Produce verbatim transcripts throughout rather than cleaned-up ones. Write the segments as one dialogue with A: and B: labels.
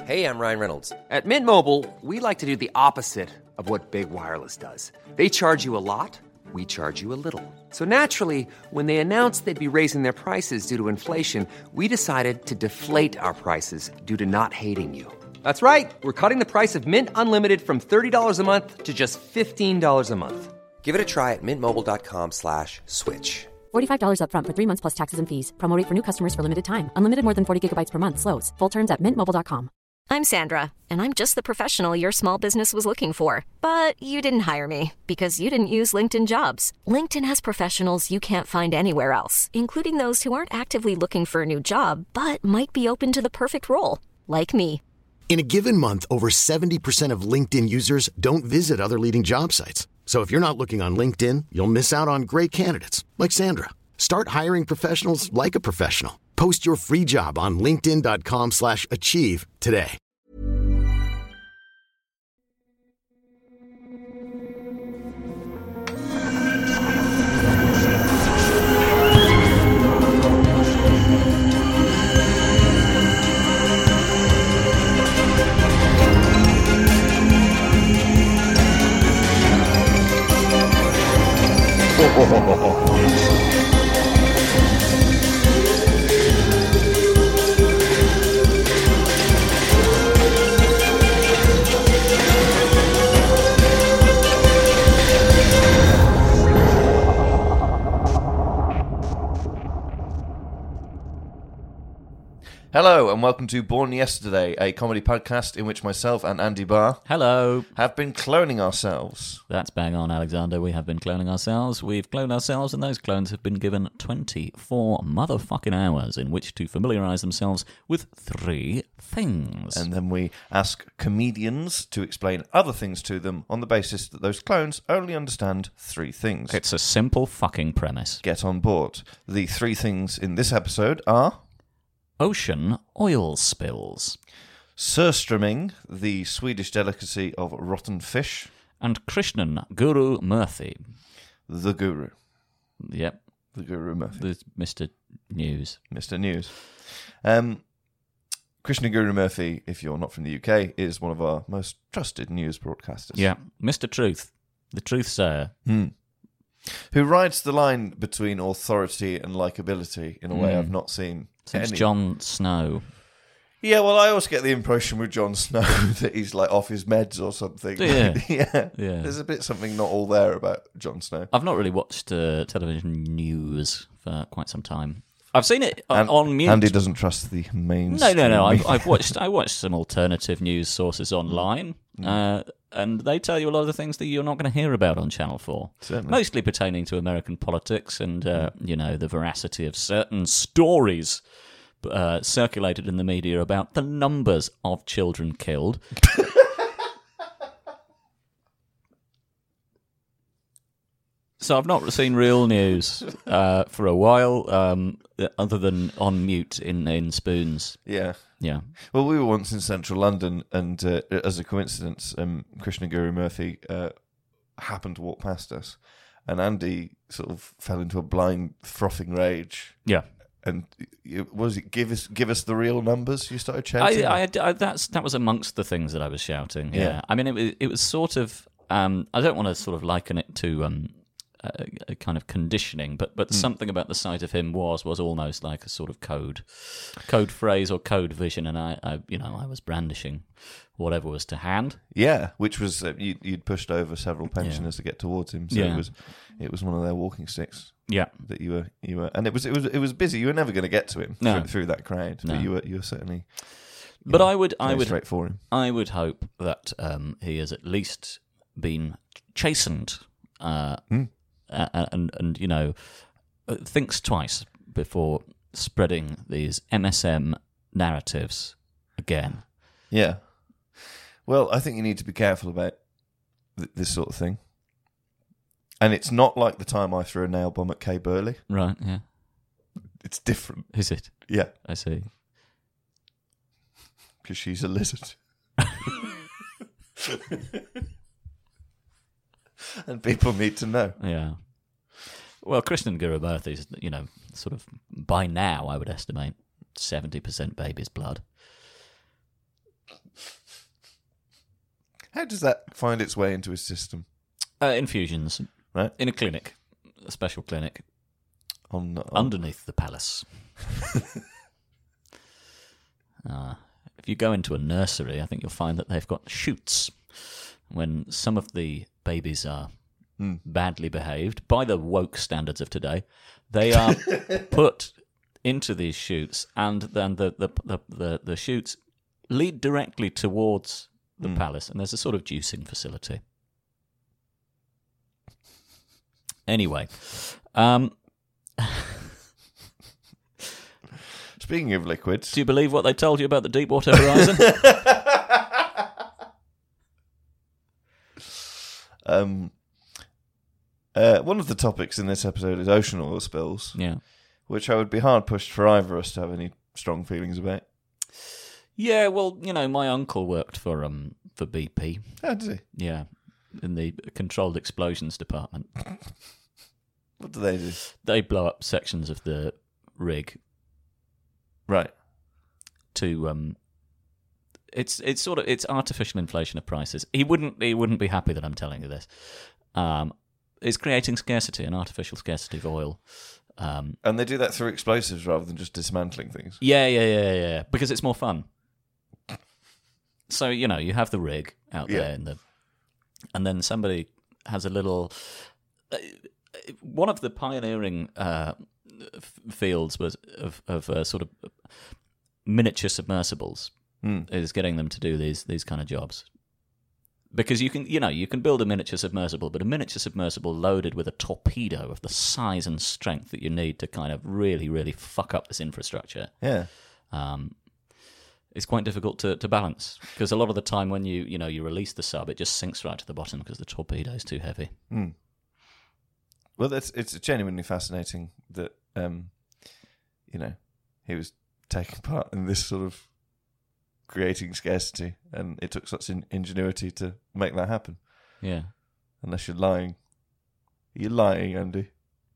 A: Hey, I'm Ryan Reynolds. At Mint Mobile, we like to do the opposite of what Big Wireless does. They charge you a lot, we charge you a little. So naturally, when they announced they'd be raising their prices due to inflation, we decided to deflate our prices due to not hating you. That's right. We're cutting the price of Mint Unlimited from thirty dollars a month to just fifteen dollars a month. Give it a try at mintmobile.com slash switch.
B: forty-five dollars up front for three months plus taxes and fees. Promo rate for new customers for limited time. Unlimited more than forty gigabytes per month. Slows full terms at mint mobile dot com.
C: I'm Sandra, and I'm just the professional your small business was looking for. But you didn't hire me because you didn't use LinkedIn Jobs. LinkedIn has professionals you can't find anywhere else, including those who aren't actively looking for a new job, but might be open to the perfect role, like me.
D: In a given month, over seventy percent of LinkedIn users don't visit other leading job sites. So if you're not looking on LinkedIn, you'll miss out on great candidates like Sandra. Start hiring professionals like a professional. Post your free job on linkedin.com slash achieve today.
E: Hello and welcome to Born Yesterday, a comedy podcast in which myself and Andy Barr
F: Hello.
E: have been cloning ourselves.
F: That's bang on, Alexander. We have been cloning ourselves. We've cloned ourselves, and those clones have been given twenty-four motherfucking hours in which to familiarise themselves with three things.
E: And then we ask comedians to explain other things to them on the basis that those clones only understand three things.
F: It's a simple fucking premise.
E: Get on board. The three things in this episode are...
F: Ocean oil spills.
E: Surströmming, the Swedish delicacy of rotten fish.
F: And Krishnan Guru Murthy.
E: The Guru.
F: Yep.
E: The Guru Murthy.
F: The Mister News.
E: Mister News. Um, Krishna Guru Murthy, if you're not from the U K, is one of our most trusted news broadcasters.
F: Yeah. Mister Truth. The Truth Sayer.
E: Hmm. Who rides the line between authority and likability in a way
F: Mm.
E: I've not seen.
F: Since
E: any.
F: Jon Snow.
E: Yeah, well, I always get the impression with Jon Snow that he's like off his meds or something.
F: Yeah.
E: yeah.
F: Yeah.
E: There's a bit something not all there about Jon Snow.
F: I've not really watched uh, television news for quite some time. I've seen it uh,
E: And,
F: on mute.
E: Andy doesn't trust the main.
F: No, no, no. I've, I've watched. I watched some alternative news sources online,
E: Mm.
F: uh, and they tell you a lot of the things that you're not going to hear about on Channel Four.
E: Certainly.
F: Mostly pertaining to American politics and uh, you know, the veracity of certain stories uh, circulated in the media about the numbers of children killed. So I've not seen real news uh, for a while, um, other than on mute in, in spoons.
E: Yeah.
F: Yeah.
E: Well, we were once in central London, and uh, as a coincidence, um, Krishna Guru Murthy uh, happened to walk past us, and Andy sort of fell into a blind frothing rage.
F: Yeah.
E: And what was it? Give us, give us the real numbers. You started shouting.
F: I, I, I, that's that was amongst the things that I was shouting. Yeah,
E: Yeah.
F: I mean, it was it was sort of. Um, I don't want to sort of liken it to um, a, a kind of conditioning, but but mm. something about the sight of him was was almost like a sort of code, code phrase or code vision, and I, I you know, I was brandishing whatever was to hand.
E: Yeah, which was uh, you, you'd pushed over several pensioners yeah. to get towards him, so
F: yeah.
E: it was it was one of their walking sticks.
F: Yeah,
E: that you were you were, and it was it was it was busy. You were never going to get to him
F: no.
E: through, through that crowd,
F: no.
E: but you were you were certainly.
F: But
E: know,
F: I would I would
E: straight for him.
F: I would hope that um, he has at least been chastened, uh,
E: mm.
F: uh, and and you know thinks twice before spreading these M S M narratives again.
E: Yeah. Well, I think you need to be careful about th- this sort of thing. And it's not like the time I threw a nail bomb at Kay Burley.
F: Right, yeah.
E: It's different.
F: Is it?
E: Yeah.
F: I see.
E: Because she's a lizard. And people need to know.
F: Yeah. Well, Krishnan Guru Murthy is, you know, sort of, by now, I would estimate, seventy percent baby's blood.
E: How does that find its way into his system?
F: Uh, infusions.
E: Right.
F: In a clinic. A special clinic.
E: On, on...
F: Underneath the palace. uh, if you go into a nursery, I think you'll find that they've got chutes. When some of the babies are mm. badly behaved, by the woke standards of today, they are put into these chutes, and then the, the, the, the, the chutes lead directly towards the mm. palace, and there's a sort of juicing facility. Anyway, um,
E: speaking of liquids,
F: do you believe what they told you about the Deepwater Horizon?
E: um, uh, one of the topics in this episode is ocean oil spills.
F: Yeah,
E: which I would be hard pushed for either of us to have any strong feelings about.
F: Yeah, well, you know, my uncle worked for um for B P.
E: Oh, did he?
F: Yeah, in the controlled explosions department.
E: What do they do?
F: They blow up sections of the rig.
E: Right.
F: To um, it's it's sort of it's artificial inflation of prices. He wouldn't he wouldn't be happy that I'm telling you this. Um, it's creating scarcity, an artificial scarcity of oil. Um,
E: and they do that through explosives rather than just dismantling things.
F: Yeah, yeah, yeah, yeah. Because it's more fun. So, you know, you have the rig out
E: yeah.
F: there, in the, and then somebody has a little... Uh, one of the pioneering uh, f- fields was of, of uh, sort of miniature submersibles
E: mm.
F: is getting them to do these these kind of jobs. Because you can, you know, you can build a miniature submersible, but a miniature submersible loaded with a torpedo of the size and strength that you need to kind of really, really fuck up this infrastructure.
E: Yeah.
F: Um, it's quite difficult to, to balance, because a lot of the time when you, you know, you release the sub, it just sinks right to the bottom because the torpedo is too heavy.
E: Mm. Well, that's it's genuinely fascinating that, um, you know, he was taking part in this sort of creating scarcity, and it took such in- ingenuity to make that happen.
F: Yeah.
E: Unless you're lying. Are you lying, Andy?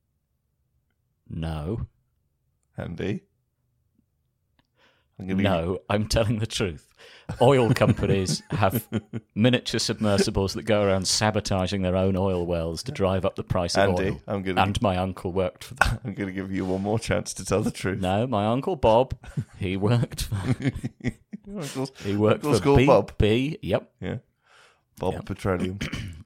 F: No.
E: Andy? I'm gonna
F: no,
E: get...
F: I'm telling the truth. Oil companies have miniature submersibles that go around sabotaging their own oil wells to drive up the price of
E: Andy,
F: oil.
E: I'm gonna...
F: And my uncle worked for them.
E: I'm going to give you one more chance to tell the truth.
F: No, my uncle Bob, he worked for...
E: Uncle's,
F: he worked
E: Uncle's
F: for B,
E: Bob.
F: B, yep.
E: Yeah. Bob
F: yep.
E: Petroleum.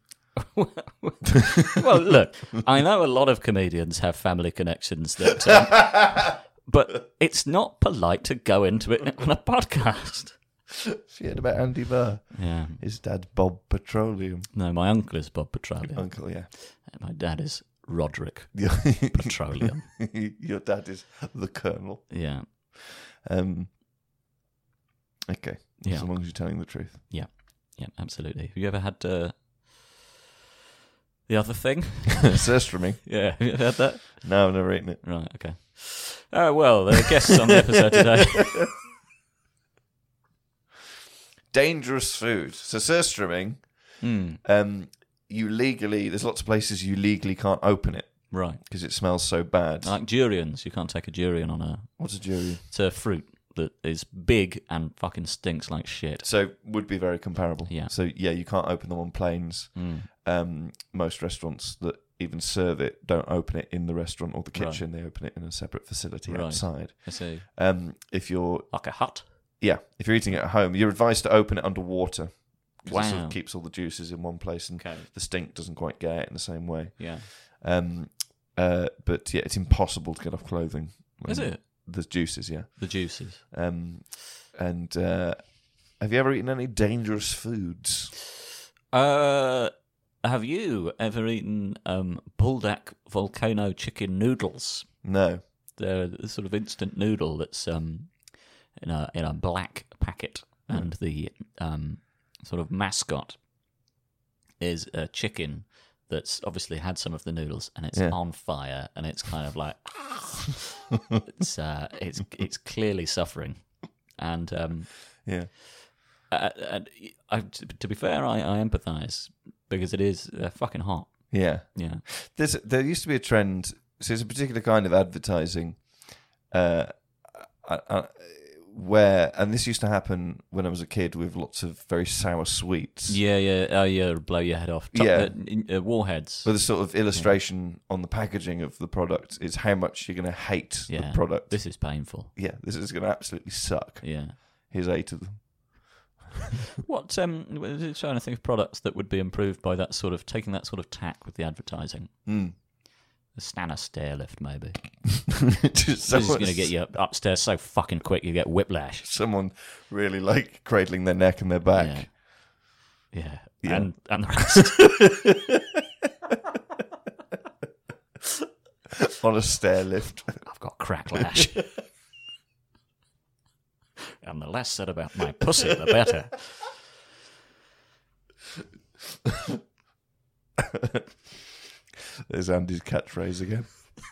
F: Well, look, I know a lot of comedians have family connections that... Um, but it's not polite to go into it on a podcast.
E: She heard about Andy Burr.
F: Yeah.
E: His dad's Bob Petroleum.
F: No, my uncle is Bob Petroleum.
E: Uncle, yeah.
F: And my dad is Roderick Petroleum.
E: Your dad is the Colonel.
F: Yeah.
E: Um. Okay.
F: Yeah.
E: As long as you're telling the truth.
F: Yeah. Yeah, absolutely. Have you ever had uh, the other thing?
E: Surströmming.
F: Yeah. Have you ever had that?
E: No, I've never eaten it.
F: Right, okay. Oh, well, there are guests on the episode today.
E: Dangerous food. So surströmming,
F: mm.
E: um, you legally, there's lots of places you legally can't open it.
F: Right.
E: Because it smells so bad.
F: Like durians. You can't take a durian on a...
E: What's a durian?
F: It's a fruit that is big and fucking stinks like shit.
E: So would be very comparable.
F: Yeah.
E: So yeah, you can't open them on planes.
F: Mm.
E: Um, most restaurants that even serve it don't open it in the restaurant or the kitchen. Right. They open it in a separate facility right. outside.
F: I see.
E: Um, if you're
F: like a hut.
E: Yeah, if you're eating it at home, you're advised to open it under water.
F: Wow.
E: It sort of keeps all the juices in one place, and
F: okay.
E: the stink doesn't quite get out in the same way.
F: Yeah.
E: Um. Uh. But yeah, it's impossible to get off clothing.
F: Is it?
E: The juices, yeah.
F: The juices.
E: Um. And uh, have you ever eaten any dangerous foods?
F: Uh. Have you ever eaten um, Buldak volcano chicken noodles?
E: No.
F: They're a sort of instant noodle that's um, in a in a black packet, mm. and the um, sort of mascot is a chicken that's obviously had some of the noodles, and it's yeah. on fire, and it's kind of like it's uh, it's it's clearly suffering, and um,
E: yeah.
F: Uh, and I, to be fair, I, I empathise. Because it is uh, fucking hot.
E: Yeah.
F: Yeah.
E: There's there used to be a trend. So there's a particular kind of advertising, uh, uh, uh, where, and this used to happen when I was a kid with lots of very sour sweets.
F: Yeah, yeah, oh yeah, blow your head off. Top,
E: Yeah.
F: uh, uh, warheads.
E: With a sort of illustration yeah. on the packaging of the product is how much you're going to hate
F: yeah.
E: the product.
F: This is painful.
E: Yeah, this is going to absolutely suck.
F: Yeah.
E: Here's eight of them.
F: What, um, trying to think of products that would be improved by that sort of, taking that sort of tack with the advertising.
E: Mm.
F: The Stana stair lift, maybe.
E: Just
F: This is going to get you upstairs so fucking quick you get whiplash.
E: Someone really like cradling their neck and their back.
F: Yeah. Yeah.
E: Yeah.
F: And, and the rest.
E: On a stair lift.
F: I've got cracklash. And the less said about my pussy, the better.
E: There's Andy's catchphrase again.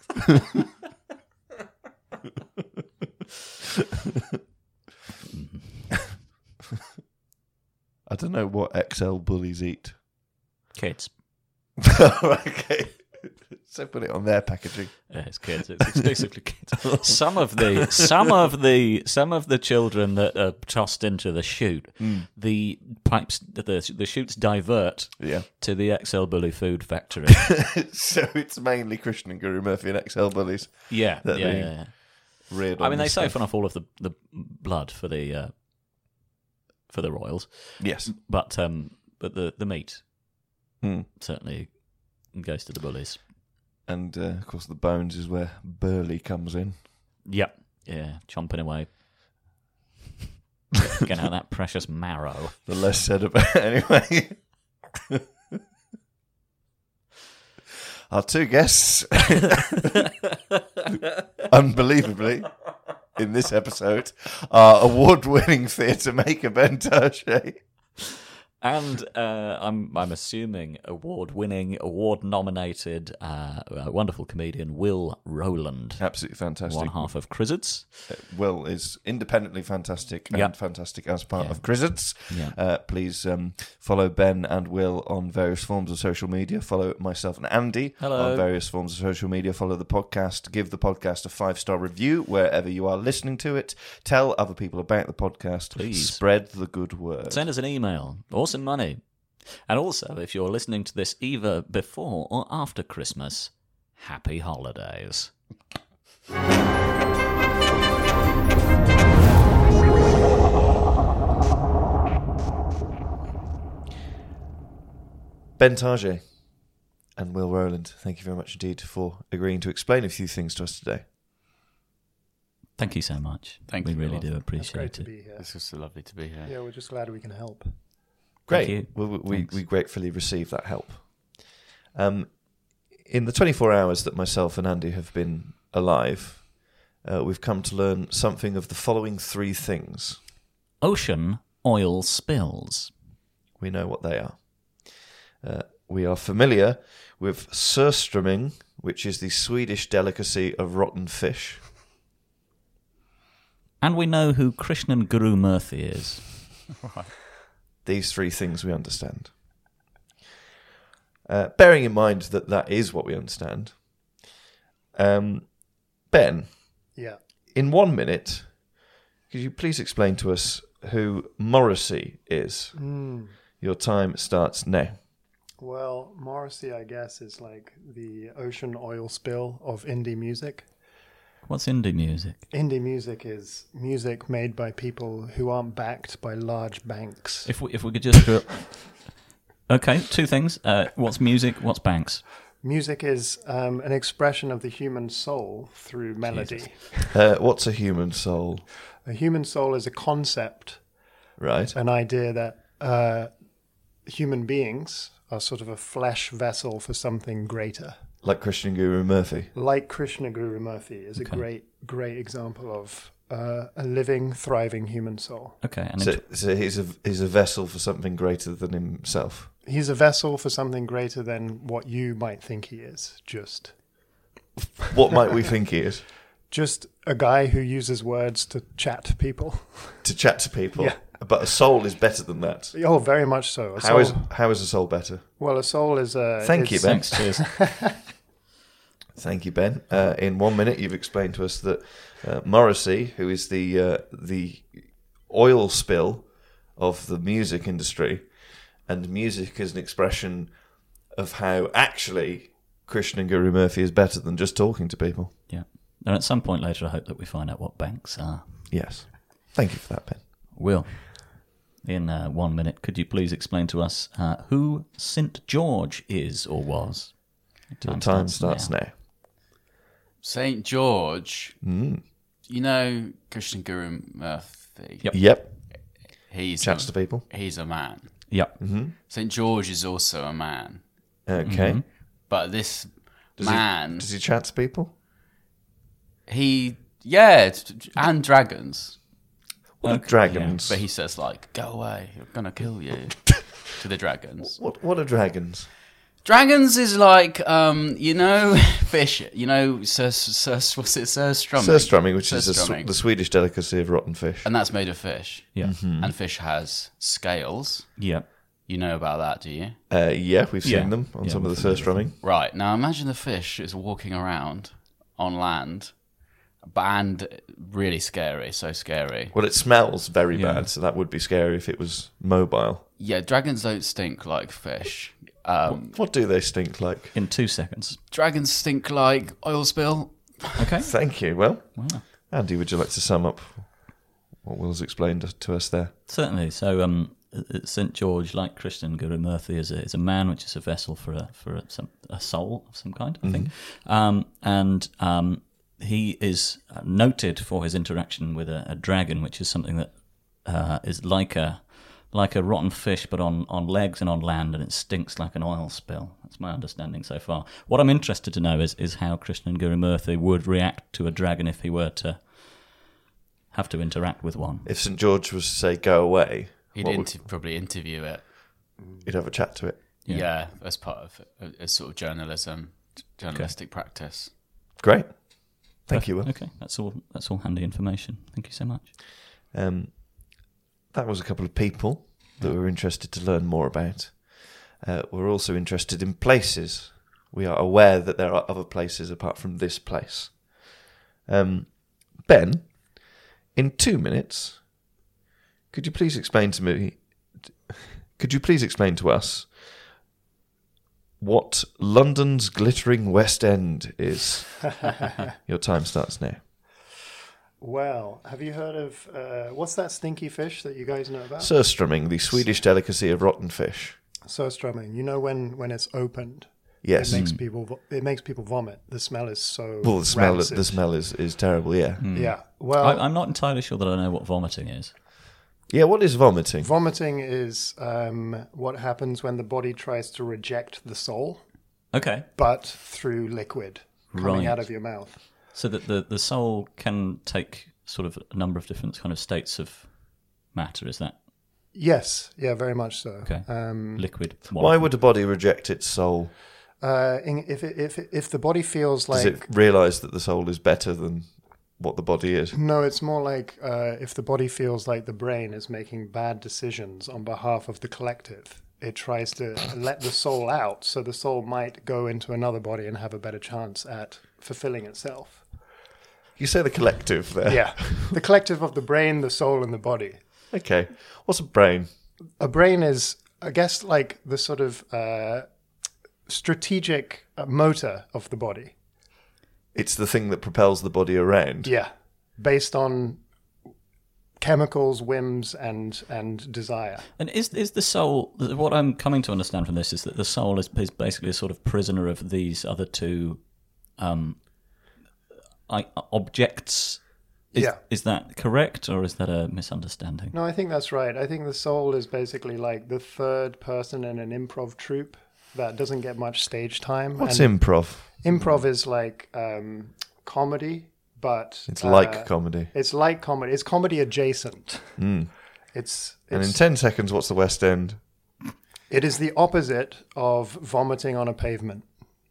E: I don't know what X L bullies eat.
F: Kids.
E: Okay. So put it on their packaging.
F: Yeah, it's kids. It's exclusively kids. Some of the some of the some of the children that are tossed into the chute, mm. the pipes the the chutes divert
E: yeah.
F: to the X L Bully food factory.
E: So it's mainly Christian and Guru Murphy and X L bullies.
F: Yeah,
E: that
F: yeah, yeah, yeah.
E: I
F: mean, they siphon off all of the, the blood for the uh, for the royals.
E: Yes,
F: but um, but the the meat
E: mm.
F: certainly goes to the bullies.
E: And, uh, of course, the bones is where Burley comes in.
F: Yep. Yeah, chomping away. Getting out that precious marrow.
E: The less said about it, anyway. Our two guests, unbelievably, in this episode, are award-winning theatre maker Ben Tarshay.
F: And uh, I'm I'm assuming award-winning, award-nominated, uh, uh, wonderful comedian Will Rowland.
E: Absolutely fantastic.
F: One half of Crizzards.
E: Uh, Will is independently fantastic and
F: yep.
E: fantastic as part
F: yeah.
E: of Crizzards.
F: Yeah.
E: Uh, please um, follow Ben and Will on various forms of social media. Follow myself and Andy
F: Hello.
E: on various forms of social media. Follow the podcast. Give the podcast a five-star review wherever you are listening to it. Tell other people about the podcast.
F: Please.
E: Spread the good word.
F: Send us an email or some money. And also, if you're listening to this either before or after Christmas, happy holidays.
E: Ben Tarshay and Will Rowland, thank you very much indeed for agreeing to explain a few things to us today.
F: Thank you so much.
G: Thank
F: we
G: you.
F: We really
G: Well,
F: do appreciate
G: great
F: it.
G: to be here.
H: It's just so lovely to be here.
G: Yeah, we're just glad we can help.
E: Great.
F: Thank you.
E: Well, we, we,
F: Thanks.
E: we gratefully receive that help. Um, in the twenty-four hours that myself and Andy have been alive, uh, we've come to learn something of the following three things.
F: Ocean oil spills.
E: We know what they are. Uh, we are familiar with surströmming, which is the Swedish delicacy of rotten fish.
F: And we know who Krishnan Guru Murthy is.
E: These three things we understand. Uh, bearing in mind that that is what we understand, um, Ben,
G: Yeah.
E: in one minute, could you please explain to us who Morrissey is?
G: Mm.
E: Your time starts now.
G: Well, Morrissey, I guess, is like the ocean oil spill of indie music.
F: What's indie music?
G: Indie music is music made by people who aren't backed by large banks.
F: If we if we could just do it. Okay, two things. Uh, what's music? What's banks?
G: Music is um, an expression of the human soul through melody.
E: Uh, what's a human soul?
G: A human soul is a concept,
E: Right.
G: an idea that uh, human beings are sort of a flesh vessel for something greater.
E: Like Christian Guru Murphy.
G: Like Krishna Guru Murthy is
F: Okay.
G: a great, great example of uh, a living, thriving human soul.
F: Okay, and
E: So,
F: int-
E: so he's a he's a vessel for something greater than himself.
G: He's a vessel for something greater than what you might think he is. Just,
E: What might we think he is?
G: just a guy who uses words to chat to people.
E: To chat to people.
G: Yeah.
E: But a soul is better than that.
G: Oh, very much so. A
E: How
G: soul,
E: is how is a soul better?
G: well, a soul is a.
E: Thank you,
G: is-
E: Ben.
F: thanks, cheers.
E: Thank you, Ben. Uh, in one minute, you've explained to us that uh, Morrissey, who is the uh, the oil spill of the music industry, and music is an expression of how actually Christian and Guru Murphy is better than just talking to people.
F: Yeah. And at some point later, I hope that we find out what banks are.
E: Yes. Thank you for that, Ben.
F: Will, in uh, one minute, could you please explain to us uh, who Saint George is or was?
E: Your time starts now.
H: Saint George,
E: Mm.
H: you know Christian Guru Murphy?
F: Yep.
E: Yep.
H: He's
E: Chats
H: a,
E: to people.
H: He's a man.
F: Yep.
E: Mm-hmm.
H: Saint George is also a man.
E: Okay.
F: Mm-hmm.
H: But this
E: Does
H: man...
E: He, does he chat to people?
H: He... Yeah, it's- and dragons.
E: What
F: Okay,
E: are dragons?
H: But he says, like, go away, you're going to kill you. To the dragons.
E: What What are dragons?
H: Dragons is like, um, you know, fish. You know, Sir, Sir, what's it, surströmming?
E: Surströmming, which is the,
H: Surströmming.
E: Sw- the Swedish delicacy of rotten fish.
H: And that's made of fish.
F: Yeah.
E: Mm-hmm.
H: And fish has scales.
F: Yeah.
H: You know about that, do you?
E: Uh, yeah, we've seen
F: Yeah.
E: them on
F: Yeah,
E: some of
F: we're
E: the
F: familiar with
E: surströmming.
H: Right. Now imagine the fish is walking around on land, and really scary, so scary.
E: Well, it smells very
F: Yeah.
E: bad, so that would be scary if it was mobile.
H: Yeah, dragons don't stink like fish. Um,
E: What do they stink like?
F: In two seconds.
H: dragons stink like oil spill.
F: Okay.
E: Thank you. Well,
F: Wow.
E: Andy, would you like to sum up what Will's explained to us there?
F: Certainly. So, um, Saint George, like Christian Guru Murphy, is a, is a man, which is a vessel for a for a, some, a soul of some kind, I think. Um, and um, he is noted for his interaction with a, a dragon, which is something that uh, is like a like a rotten fish, but on, on legs and on land, and it stinks like an oil spill. That's my understanding so far. What I'm interested to know is is how Krishnan Guru Murthy would react to a dragon if he were to have to interact with one.
E: If Saint George was to say, go away,
H: He'd
E: what
H: inter- probably interview it.
E: would, he'd have a chat to it.
F: Yeah.
H: Yeah, as part of a, a sort of journalism, journalistic practice.
E: Great. Thank you, Will.
F: Okay, that's all. That's all handy information. Thank you so much.
E: Um, that was a couple of people that we're interested to learn more about. Uh, we're also interested in places. We are aware that there are other places apart from this place. Um, Ben, in two minutes, could you please explain to me, could you please explain to us what London's glittering West End is? Your time starts now.
G: Well, have you heard of uh, what's that stinky fish that you guys know about?
E: Surströmming, the Swedish delicacy of rotten fish.
G: Surströmming. You know when, when it's opened,
E: Yes.
G: it makes people vo- it makes people vomit. The smell is so
E: Well, the smell,
G: rancid.
E: the smell is, is terrible, yeah.
G: Yeah. Well,
F: I, I'm not entirely sure that I know what vomiting is.
E: Yeah, what is vomiting?
G: vomiting is um, what happens when the body tries to reject the soul,
F: Okay,
G: but through liquid coming
F: Right.
G: out of your mouth.
F: so that the the soul can take sort of a number of different kind of states of matter. Is that
G: Yes. Yeah. Very much so.
F: okay?
G: Um,
F: Liquid.
E: Why would a body reject its soul?
G: uh, in, if it, if it, if the body feels
E: Does
G: like
E: it realise that the soul is better than what the body is?
G: no, it's more like uh, if the body feels like the brain is making bad decisions on behalf of the collective, it tries to let the soul out, so the soul might go into another body and have a better chance at fulfilling itself.
E: You say the collective there.
G: Yeah, the collective of the brain, the soul, and the body.
E: Okay. What's a brain?
G: A brain is, I guess, like the sort of uh, strategic uh, motor of the body.
E: It's the thing that propels the body around.
G: Yeah, based on chemicals, whims, and and desire.
F: And is is the soul? What I'm coming to understand from this is that the soul is, is basically a sort of prisoner of these other two um, I, objects. Is,
G: Yeah.
F: Is that correct, or is that a misunderstanding?
G: No, I think that's right. I think the soul is basically like the third person in an improv troupe that doesn't get much stage time.
E: What's
G: And
E: improv?
G: improv is like um, comedy, but
E: It's
G: uh,
E: like comedy.
G: It's like comedy. It's comedy adjacent.
E: Mm.
G: It's,
E: And in
G: it's
E: ten seconds, what's the West End?
G: it is the opposite of vomiting on a pavement.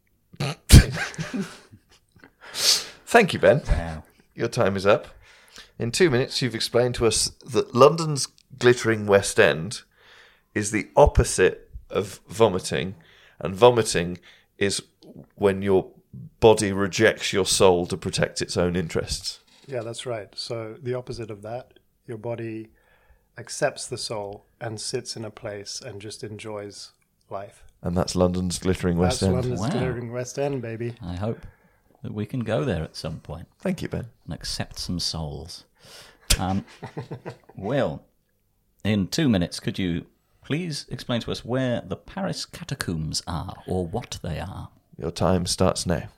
E: Thank you, Ben.
F: Wow.
E: Your time is up. In two minutes, you've explained to us that London's glittering West End is the opposite of vomiting, and vomiting is when your body rejects your soul to protect its own interests.
G: Yeah, that's right. So the opposite of that, your body accepts the soul and sits in a place and just enjoys life.
E: And that's London's glittering West
G: That's
E: End.
G: London's
F: Wow.
G: glittering West End, baby.
F: I hope that we can go there at some point
E: Thank you, Ben.
F: and accept some souls. Um, Will, in two minutes, could you please explain to us where the Paris catacombs are, or what they are?
E: Your time starts now.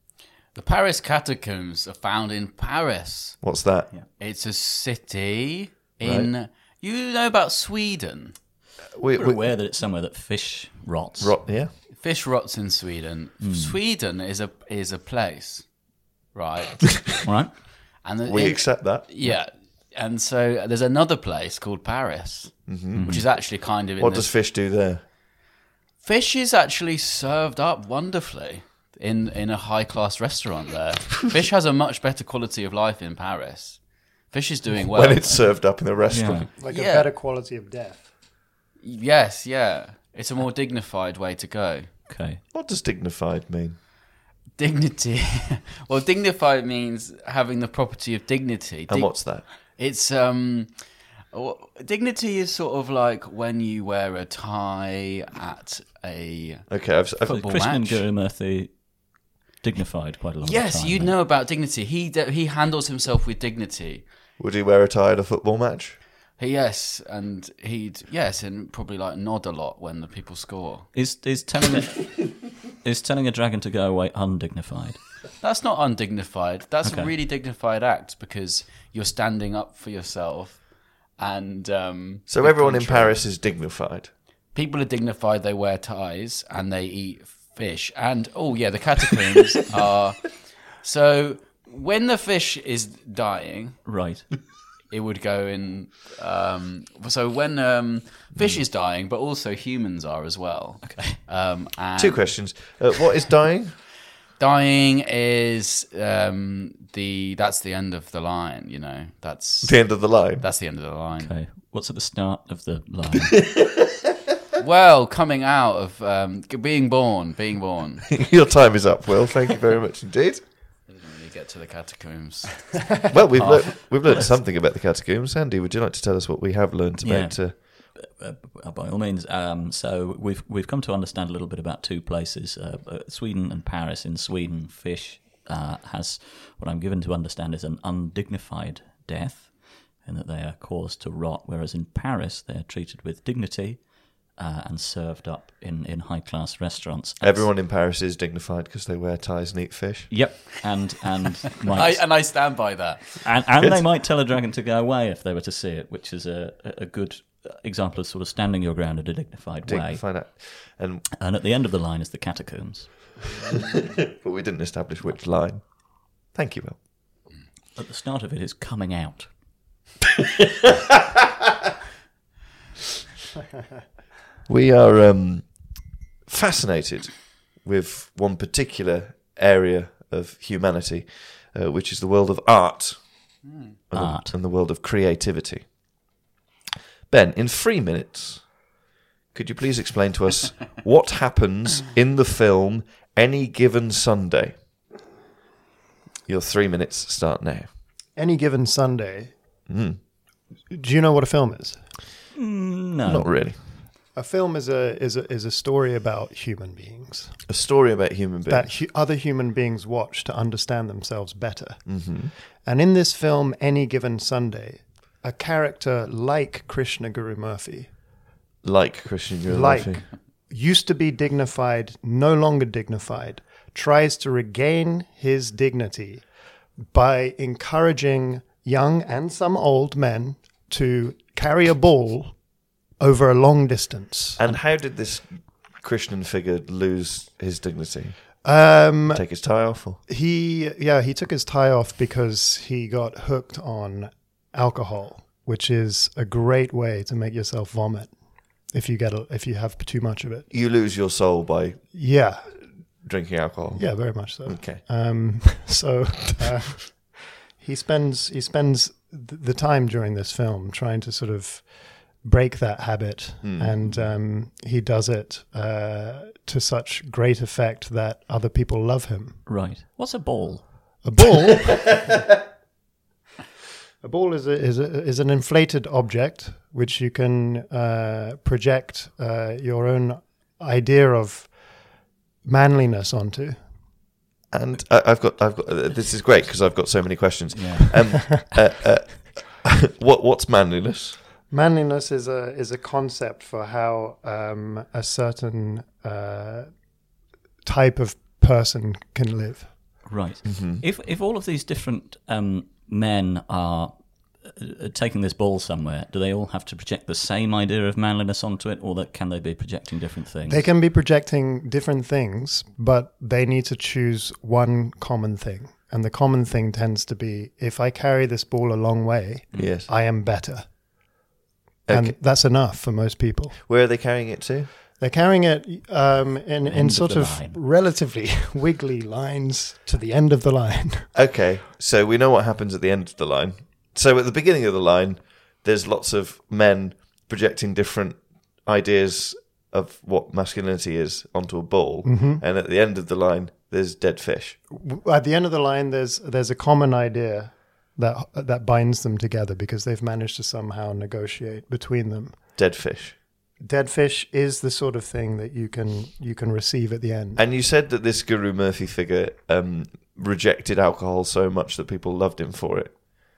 H: The Paris catacombs are found in Paris.
E: What's that?
H: It's a city in... You know about Sweden?
E: We,
F: We're aware that it's somewhere that fish rots.
E: Rot, yeah.
H: Fish rots in Sweden. Sweden is a is a place, right?
F: All right?
H: And the,
E: We
H: it-
E: accept that.
H: Yeah. And so there's another place called Paris, which is actually kind of... In
E: What
H: this-
E: does fish do there?
H: Fish is actually served up wonderfully in, in a high-class restaurant there. Fish has a much better quality of life in Paris. Fish is doing well.
E: When it's served up in a restaurant.
G: Like
H: Yeah.
G: a better quality of death.
H: Yes, yeah. It's a more dignified way to go.
F: Okay.
E: What does dignified mean?
H: Dignity. Well, dignified means having the property of dignity.
E: And
H: Dig-
E: what's that?
H: It's um, well, dignity is sort of like when you wear a tie at a
E: Okay, I've, I've,
H: Football
F: Krishnan
H: match.
F: Gurumurthy dignified quite a lot
H: Yes,
F: of time.
H: you
F: then.
H: know about dignity. He de- he handles himself with dignity.
E: would he wear a tie at a football match?
H: He, yes, and he'd yes, and probably like nod a lot when the people score.
F: Is is telling a, is telling a dragon to go away undignified?
H: That's not undignified. That's
F: Okay.
H: a really dignified act because you're standing up for yourself. And um,
E: So
H: the
E: everyone in
H: country.
E: Paris is dignified.
H: People are dignified. They wear ties and they eat fish. And oh yeah, the catacombs are. So when the fish is dying,
F: Right.
H: it would go in. Um, so when um, fish is dying, but also humans are as well.
F: Okay.
H: Um, and
E: Two questions. Uh, what is dying?
H: Dying is um, the that's the end of the line. You know, that's
E: The end of the line.
H: that's the end of the line.
F: Okay. What's at the start of the line?
H: Well, coming out of um, being born, being born.
E: Your time is up, Will. Thank you very much indeed.
H: Didn't really get to the catacombs.
E: Well, we've learnt, we've learned something about the catacombs. Andy, would you like to tell us what we have learned about?
F: Yeah.
E: Uh,
F: Uh, by all means. Um, so we've we've come to understand a little bit about two places, uh, uh, Sweden and Paris. In Sweden, fish uh, has what I'm given to understand is an undignified death, in that they are caused to rot. Whereas in Paris, they are treated with dignity uh, and served up in, in high class restaurants. And-
E: everyone in Paris is dignified because they wear ties and eat fish.
F: Yep, and and
H: I,
F: might,
H: and I stand by that.
F: and, and they might tell a dragon to go away if they were to see it, which is a a good example of sort of standing your ground in a dignified way.
E: Dignified act. And
F: And at the end of the line is the catacombs.
E: but we didn't establish which line. Thank you, Will.
F: At the start of it is coming out.
E: We are um, fascinated with one particular area of humanity, uh, which is the world of art, and, the,
F: Art.
E: and the world of creativity. Ben, in three minutes, could you please explain to us what happens in the film Any Given Sunday? Your three minutes start now.
G: Any Given Sunday. Do you know what a film is?
F: No.
E: Not really.
G: A film is a is a is a story about human beings
E: A story about human beings.
G: that hu- other human beings watch to understand themselves better. Mm-hmm. And in this film, Any Given Sunday, a character like Krishna Gurumurthy,
E: like Christian Gurumurthy.
G: like used to be dignified, no longer dignified, tries to regain his dignity by encouraging young and some old men to carry a ball over a long distance.
E: And how did this Christian figure lose his dignity?
G: Um,
E: Take his tie off? Or?
G: he, yeah, he took his tie off because he got hooked on alcohol, which is a great way to make yourself vomit if you get a, if you have too much of it.
E: You lose your soul by
G: Yeah,
E: drinking alcohol.
G: yeah, very much so.
E: Okay.
G: Um, so uh, he spends he spends th- the time during this film trying to sort of break that habit, and um, he does it uh, to such great effect that other people love him.
F: Right. What's a ball?
G: A ball, a ball is a, is a, is an inflated object which you can uh, project uh, your own idea of manliness onto.
E: And I, I've got, I've got. Uh, this is great because I've got so many questions.
F: Yeah.
E: Um, uh, uh, what what's manliness?
G: Manliness is a is a concept for how um, a certain uh, type of person can live.
F: Right. If if all of these different um, men are uh, taking this ball somewhere, do they all have to project the same idea of manliness onto it, or that can they be projecting different things?
G: They can be projecting different things, but they need to choose one common thing. And the common thing tends to be, if I carry this ball a long way,
E: Yes.
G: I am better.
E: Okay.
G: And that's enough for most people.
E: Where are they carrying it to?
G: They're carrying it um, in, in
F: of
G: sort
F: the
G: of
F: line.
G: relatively wiggly lines to the end of the line.
E: Okay, so we know what happens at the end of the line. So at the beginning of the line, there's lots of men projecting different ideas of what masculinity is onto a ball, and at the end of the line, there's dead fish.
G: At the end of the line, there's there's a common idea that that binds them together because they've managed to somehow negotiate between them.
E: Dead fish.
G: Dead fish is the sort of thing that you can you can receive at the end.
E: And you said that this Guru Murphy figure um, rejected alcohol so much that people loved him for it.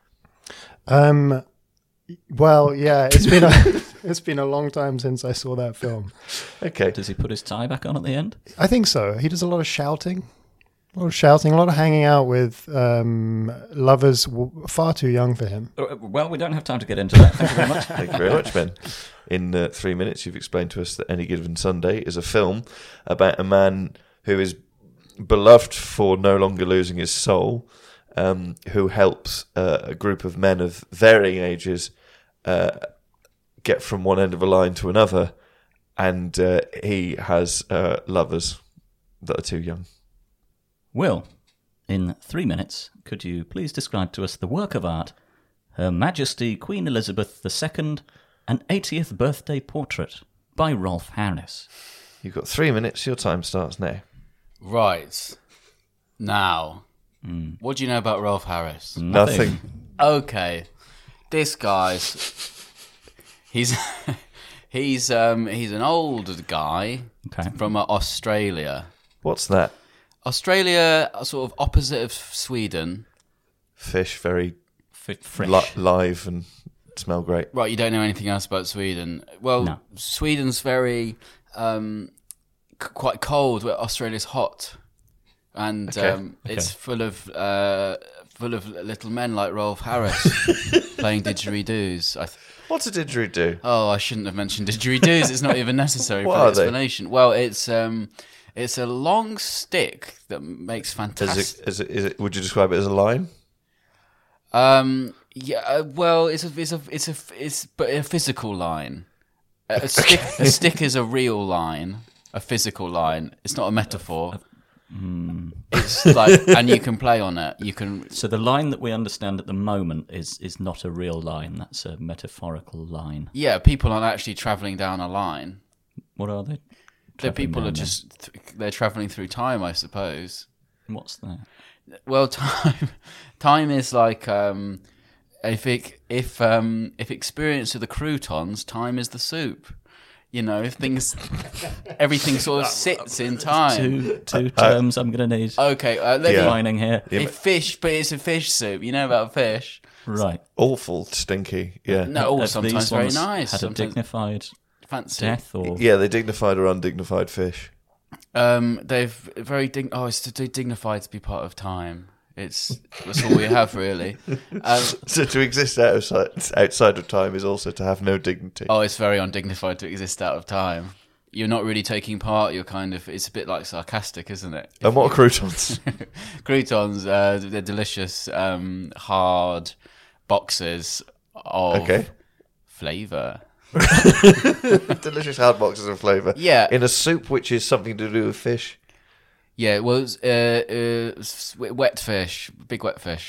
G: Um, well, yeah, it's been a it's been a long time since I saw that film.
E: Okay.
F: Does he put his tie back on at the end?
G: I think so. He does a lot of shouting, a lot of shouting, a lot of hanging out with um, lovers w- far too young for him.
F: Uh, Well, we don't have time to get into that. Thank you very much.
E: Thank you very much, Ben. In uh, three minutes, you've explained to us that Any Given Sunday is a film about a man who is beloved for no longer losing his soul, um, who helps uh, a group of men of varying ages uh, get from one end of a line to another, and uh, he has uh, lovers that are too young.
F: Will, in three minutes, could you please describe to us the work of art, Her Majesty Queen Elizabeth the Second, an eightieth birthday portrait by Rolf Harris?
E: You've got three minutes. Your time starts now.
H: Right. Now, what do you know about Rolf Harris?
E: Nothing.
H: Okay. This guy's he's he's um he's an old guy
F: Okay.
H: from uh, Australia.
E: What's that?
H: Australia, uh, sort of opposite of Sweden.
E: Fish, very
F: F- fresh.
E: li- live and smell great.
H: Right, you don't know anything else about Sweden. Well,
F: No.
H: Sweden's very um, c- quite cold, where Australia's hot, and
E: Okay,
H: um,
F: okay.
H: it's full of uh, full of little men like Rolf Harris playing didgeridoos. I th-
E: What's a didgeridoo?
H: oh, I shouldn't have mentioned didgeridoos. It's not even necessary
E: What
H: for the
E: are they?
H: explanation. Well, it's um, it's a long stick that makes
E: Is
H: fantastic.
E: it, is it, is it, would you describe it as a line?
H: Um, yeah, uh, well, it's a, it's a, it's a, it's but a physical line. A, a stick, a stick is a real line, a physical line. It's not a metaphor. It's like, and you can play on it. You can.
F: So the line that we understand at the moment is is not a real line. That's a metaphorical line.
H: Yeah, people aren't actually traveling down a line.
F: What are they?
H: The
F: Travelling
H: people are
F: down
H: just th- they're traveling through time, I suppose.
F: there? What's that?
H: Well, time, time is like um, if it, if um, if experience are the croutons, time is the soup. You know, if things, everything sort of sits in time.
F: Two two terms I'm going to need
H: Okay, uh, let
E: Yeah.
H: me.
F: defining here.
E: Yeah.
H: A fish, but it's a fish soup. You know about fish?
F: Right.
E: Awful, stinky. Yeah.
H: No, oh,
F: Have
H: sometimes
F: these
H: very
F: ones
H: nice.
F: Had
H: Sometimes
F: a dignified
H: fancy.
F: death, or
E: Yeah, they dignified or undignified fish.
H: Um, they've very dig- oh, it's too dignified to be part of time. It's that's all we have really. Um,
E: So to exist outside outside of time is also to have no dignity.
H: oh, it's very undignified to exist out of time. You're not really taking part. You're kind of. It's a bit like sarcastic, isn't it?
E: And what are croutons?
H: Croutons, uh, they're delicious, um, hard boxes of
E: Okay.
H: flavour.
E: Delicious hard boxes of flavour.
H: Yeah.
E: In a soup which is something to do with fish.
H: Yeah, well, it's, uh, uh, s- wet fish, big wet fish.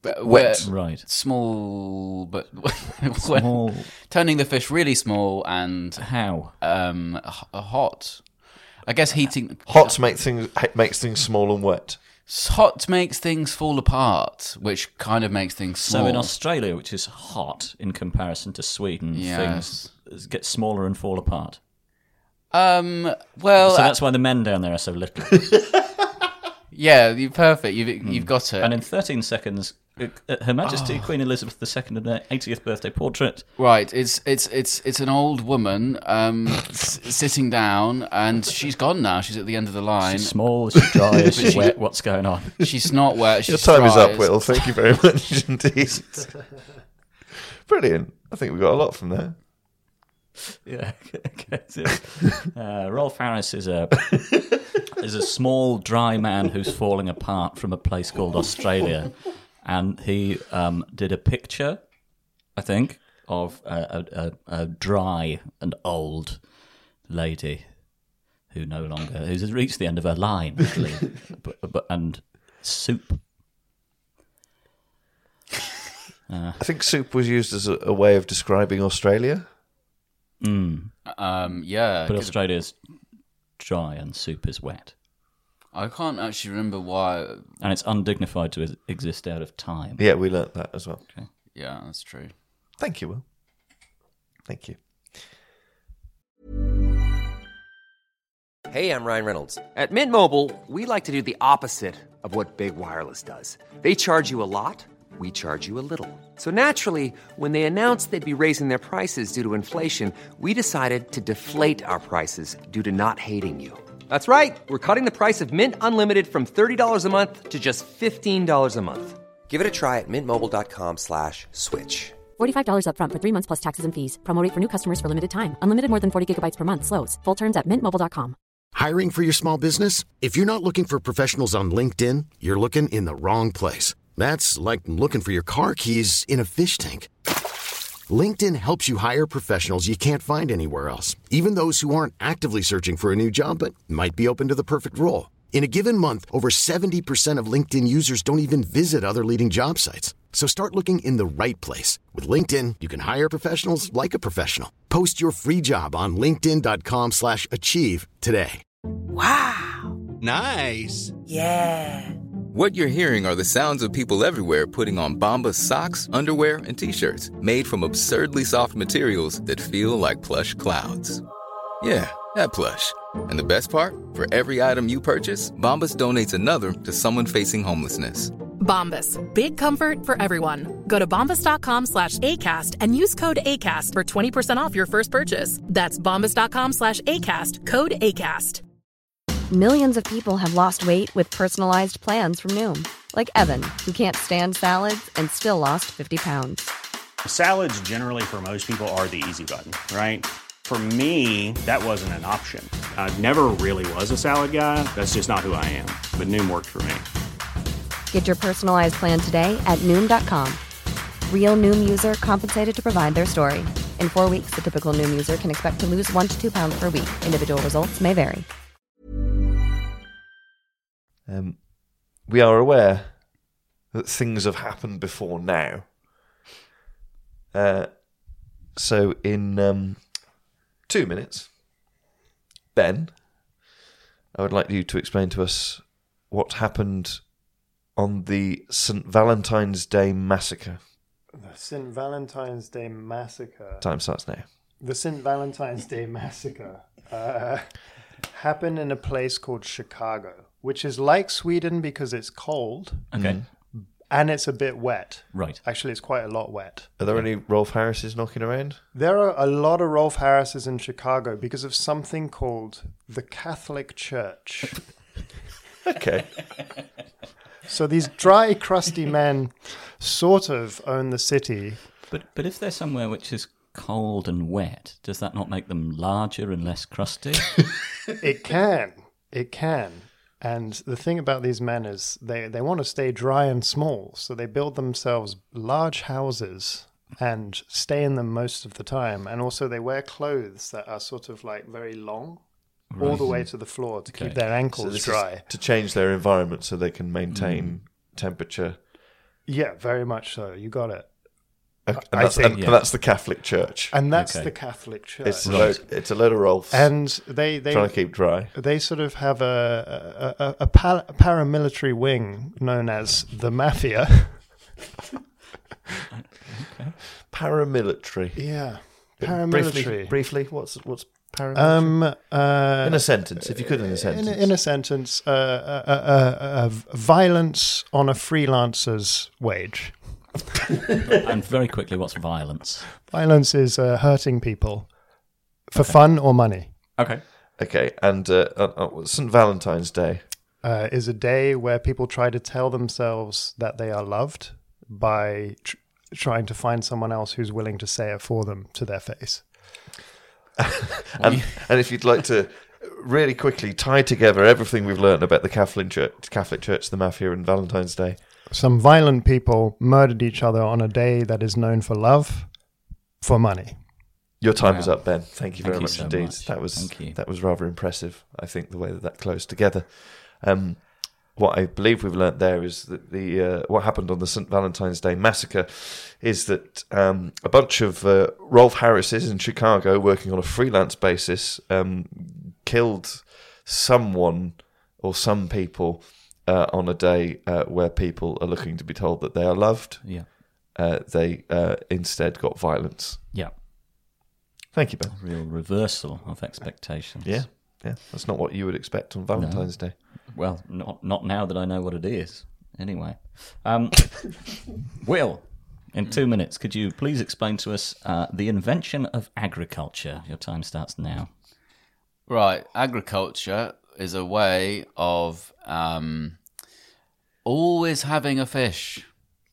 H: But
E: Wet.
H: we're
F: Right.
H: Small, but
F: Small.
H: turning the fish really small and
F: How?
H: um, h- hot. I guess heating
E: Hot make things makes things small and wet.
H: hot makes things fall apart, which kind of makes things small.
F: So in Australia, which is hot in comparison to Sweden,
H: Yes.
F: things get smaller and fall apart.
H: um, well,
F: So that's why the men down there are so little.
H: yeah, you're perfect. You've you've got it.
F: And in thirteen seconds, uh, Her Majesty Queen Elizabeth the Second of their eightieth birthday portrait.
H: Right, it's it's it's it's an old woman um, s- sitting down, and she's gone now. She's at the end of the line.
F: She's small, she's dry, is she wet? What's going on?
H: She's not wet.
E: Your
H: She's
E: time is
H: dry.
E: up, Will. Thank you very much indeed. Brilliant. I think we got a lot from there.
F: Yeah. Okay. So, uh, Rolf Harris is a is a small, dry man who's falling apart from a place called Australia, and he um, did a picture, I think, of a, a, a, a dry and old lady who no longer who's reached the end of her line, really, but, but and soup.
E: I think soup was used as a, a way of describing Australia.
F: Mm.
H: Um, yeah,
F: But
H: 'cause
F: Australia's dry and soup is wet.
H: I can't actually remember why.
F: And it's undignified to ex- exist out of time.
E: Yeah, we learnt that as well.
H: Yeah, that's true.
E: Thank you, Will. Thank you.
A: Hey, I'm Ryan Reynolds. At Mint Mobile, we like to do the opposite of what Big Wireless does. They charge you a lot, we charge you a little. So naturally, when they announced they'd be raising their prices due to inflation, we decided to deflate our prices due to not hating you. That's right. We're cutting the price of Mint Unlimited from thirty dollars a month to just fifteen dollars a month. Give it a try at mintmobile.com slash switch.
B: forty-five dollars up front for three months plus taxes and fees. Promo rate for new customers for limited time. Unlimited more than forty gigabytes per month. Slows full terms at mint mobile dot com.
D: Hiring for your small business? If you're not looking for professionals on LinkedIn, you're looking in the wrong place. That's like looking for your car keys in a fish tank. LinkedIn helps you hire professionals you can't find anywhere else, even those who aren't actively searching for a new job but might be open to the perfect role. In a given month, over seventy percent of LinkedIn users don't even visit other leading job sites. So start looking in the right place. With LinkedIn, you can hire professionals like a professional. Post your free job on linkedin.com slash achieve today.
I: Wow.
J: Nice.
I: Yeah.
J: What you're hearing are the sounds of people everywhere putting on Bombas socks, underwear, and T-shirts made from absurdly soft materials that feel like plush clouds. Yeah, that plush. And the best part? For every item you purchase, Bombas donates another to someone facing homelessness.
K: Bombas. Big comfort for everyone. Go to bombas.com slash ACAST and use code ACAST for twenty percent off your first purchase. That's bombas.com slash ACAST. Code ACAST.
L: Millions of people have lost weight with personalized plans from Noom. Like Evan, who can't stand salads and still lost fifty pounds.
M: Salads generally for most people are the easy button, right? For me, that wasn't an option. I never really was a salad guy. That's just not who I am. But Noom worked for me.
L: Get your personalized plan today at Noom dot com. Real Noom user compensated to provide their story. In four weeks, the typical Noom user can expect to lose one to two pounds per week. Individual results may vary.
E: Um, we are aware that things have happened before now. Uh, so in um, two minutes, Ben, I would like you to explain to us what happened on the Saint Valentine's Day Massacre.
G: The Saint Valentine's Day Massacre.
E: Time starts now.
G: The Saint Valentine's Day Massacre uh, happened in a place called Chicago, which is like Sweden because it's cold.
F: Okay.
G: And it's a bit wet.
F: Right.
G: Actually, it's quite a lot wet.
E: Are there any Rolf Harrises knocking around?
G: There are a lot of Rolf Harrises in Chicago because of something called the Catholic Church.
E: Okay.
G: So these dry, crusty men sort of own the city.
F: But but if they're somewhere which is cold and wet, does that not make them larger and less crusty?
G: It can. It can. And the thing about these men is they, they want to stay dry and small. So they build themselves large houses and stay in them most of the time. And also they wear clothes that are sort of like very long, right, all the way to the floor to
F: Okay.
G: keep their ankles
E: So this
G: dry.
E: is to change their environment so they can maintain
F: Mm.
E: temperature
G: Yeah, very much so. You got it.
E: And
G: I
E: that's,
G: think,
E: and,
G: yeah.
E: and that's the Catholic Church.
G: And that's
F: Okay.
G: the Catholic Church.
E: It's a load, it's a load of Rolfs
G: And they, they
E: trying to keep dry.
G: They sort of have a a, a, a pa- paramilitary wing known as the Mafia.
F: Okay.
E: Paramilitary.
G: Yeah,
E: Briefly,
G: paramilitary.
E: briefly, what's what's paramilitary?
G: Um, uh,
E: in a sentence, if you could, in a sentence.
G: In a, in a sentence, uh, uh, uh, uh, uh, violence on a freelancer's wage.
F: And very quickly, what's violence?
G: Violence is uh, hurting people for fun or money.
F: Okay.
E: Okay, and uh, uh, uh, Saint Valentine's Day
G: uh, is a day where people try to tell themselves that they are loved by tr- trying to find someone else who's willing to say it for them to their face.
E: and, and if you'd like to really quickly tie together everything we've learned about the Catholic Church, Catholic Church, the Mafia, and Valentine's Day.
G: Some violent people murdered each other on a day that is known for love, for money.
E: Your time
F: Wow.
E: is up, Ben. Thank you
F: Thank
E: very
F: you
E: much
F: so
E: indeed.
F: much.
E: That was
F: Thank you.
E: that was rather impressive. I think the way that that closed together. Um, what I believe we've learnt there is that the uh, what happened on the Saint Valentine's Day massacre is that um, a bunch of uh, Rolf Harrises in Chicago, working on a freelance basis, um, killed someone or some people uh, on a day uh, where people are looking to be told that they are loved.
F: Yeah.
E: Uh, they uh, instead got violence.
F: Yeah.
E: Thank you, Ben.
F: A real reversal of expectations.
E: Yeah, yeah. That's not what you would expect on Valentine's Day.
F: Well, not not now that I know what it is. Anyway, um, Will, in two minutes, could you please explain to us uh, the invention of agriculture? Your time starts now.
H: Right, agriculture is a way of um, always having a fish.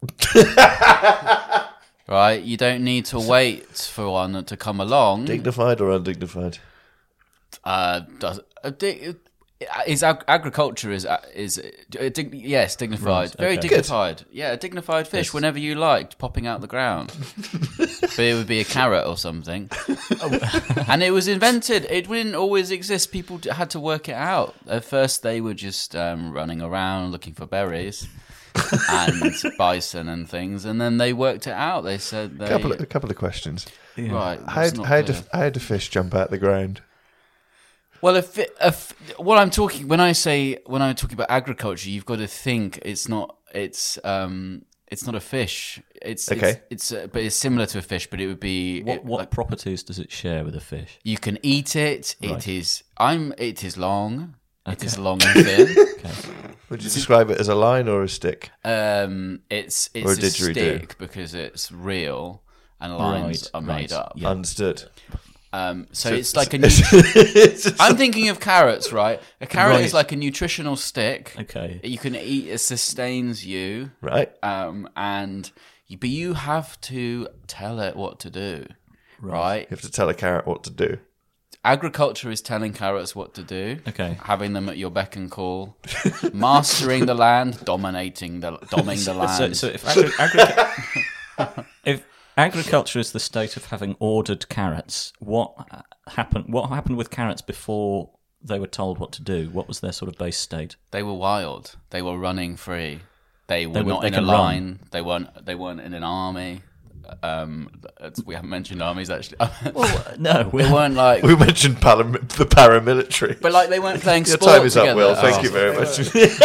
H: Right, you don't need to wait for one to come along.
E: Dignified or undignified?
H: Uh, does, uh, di- is ag- agriculture is uh, is uh, dig- yes dignified,
F: Right,
H: very
F: okay.
H: dignified. Yeah, a dignified fish
F: Yes.
H: whenever you liked, popping out the ground. But it would be a carrot or something. And it was invented. It didn't always exist. People d- had to work it out. At first, they were just um, running around looking for berries and bison and things, and then they worked it out. They said they
E: A couple of, a couple of questions.
H: right.
E: How
H: it's not
E: how do
H: clear.
E: how do fish jump out the ground?
H: Well, if, if what I'm talking when I say when I'm talking about agriculture, you've got to think it's not it's um it's not a fish. It's
E: Okay.
H: It's, it's uh, but it's similar to a fish, but it would be
F: What
H: it-
F: what
H: like,
F: properties does it share with a fish?
H: you can eat it.
F: Right.
H: It is I'm it is long. It
F: Okay.
H: is long and thin.
E: Would you describe it as a line or a stick?
H: um, it's
E: Or a
H: it's a,
E: didgeridoo.
H: stick because it's real and lines
F: Right,
H: are made
F: right,
H: up.
F: yeah.
H: Um,
E: Understood.
H: so,
E: So
H: it's
E: it's-
H: like a. Nu- I'm thinking of carrots, right? A carrot
F: Right.
H: is like a nutritional stick.
F: Okay.
H: You can eat; it sustains you,
E: Right.
H: um, and you, but you have to tell it what to do, right?
E: You have to tell a carrot what to do.
H: Agriculture is telling carrots what to do.
F: Okay.
H: Having them at your beck and call, mastering the land, dominating the doming the land.
F: So, so if, agri- agri- if agriculture is the state of having ordered carrots, what uh, happened? What happened with carrots before they were told what to do? What was their sort of base state?
H: They were wild. They were running free. They were
F: They were-
H: not
F: they
H: in a
F: can run.
H: line. They weren't. They weren't in an army. Um, it's- we haven't mentioned armies actually.
F: Well, no, we
H: they weren't like.
E: We mentioned param- the paramilitary.
H: But like they weren't playing
E: Your
H: sport
E: time is
H: together.
E: up, Will. Thank
H: Oh.
E: you very much.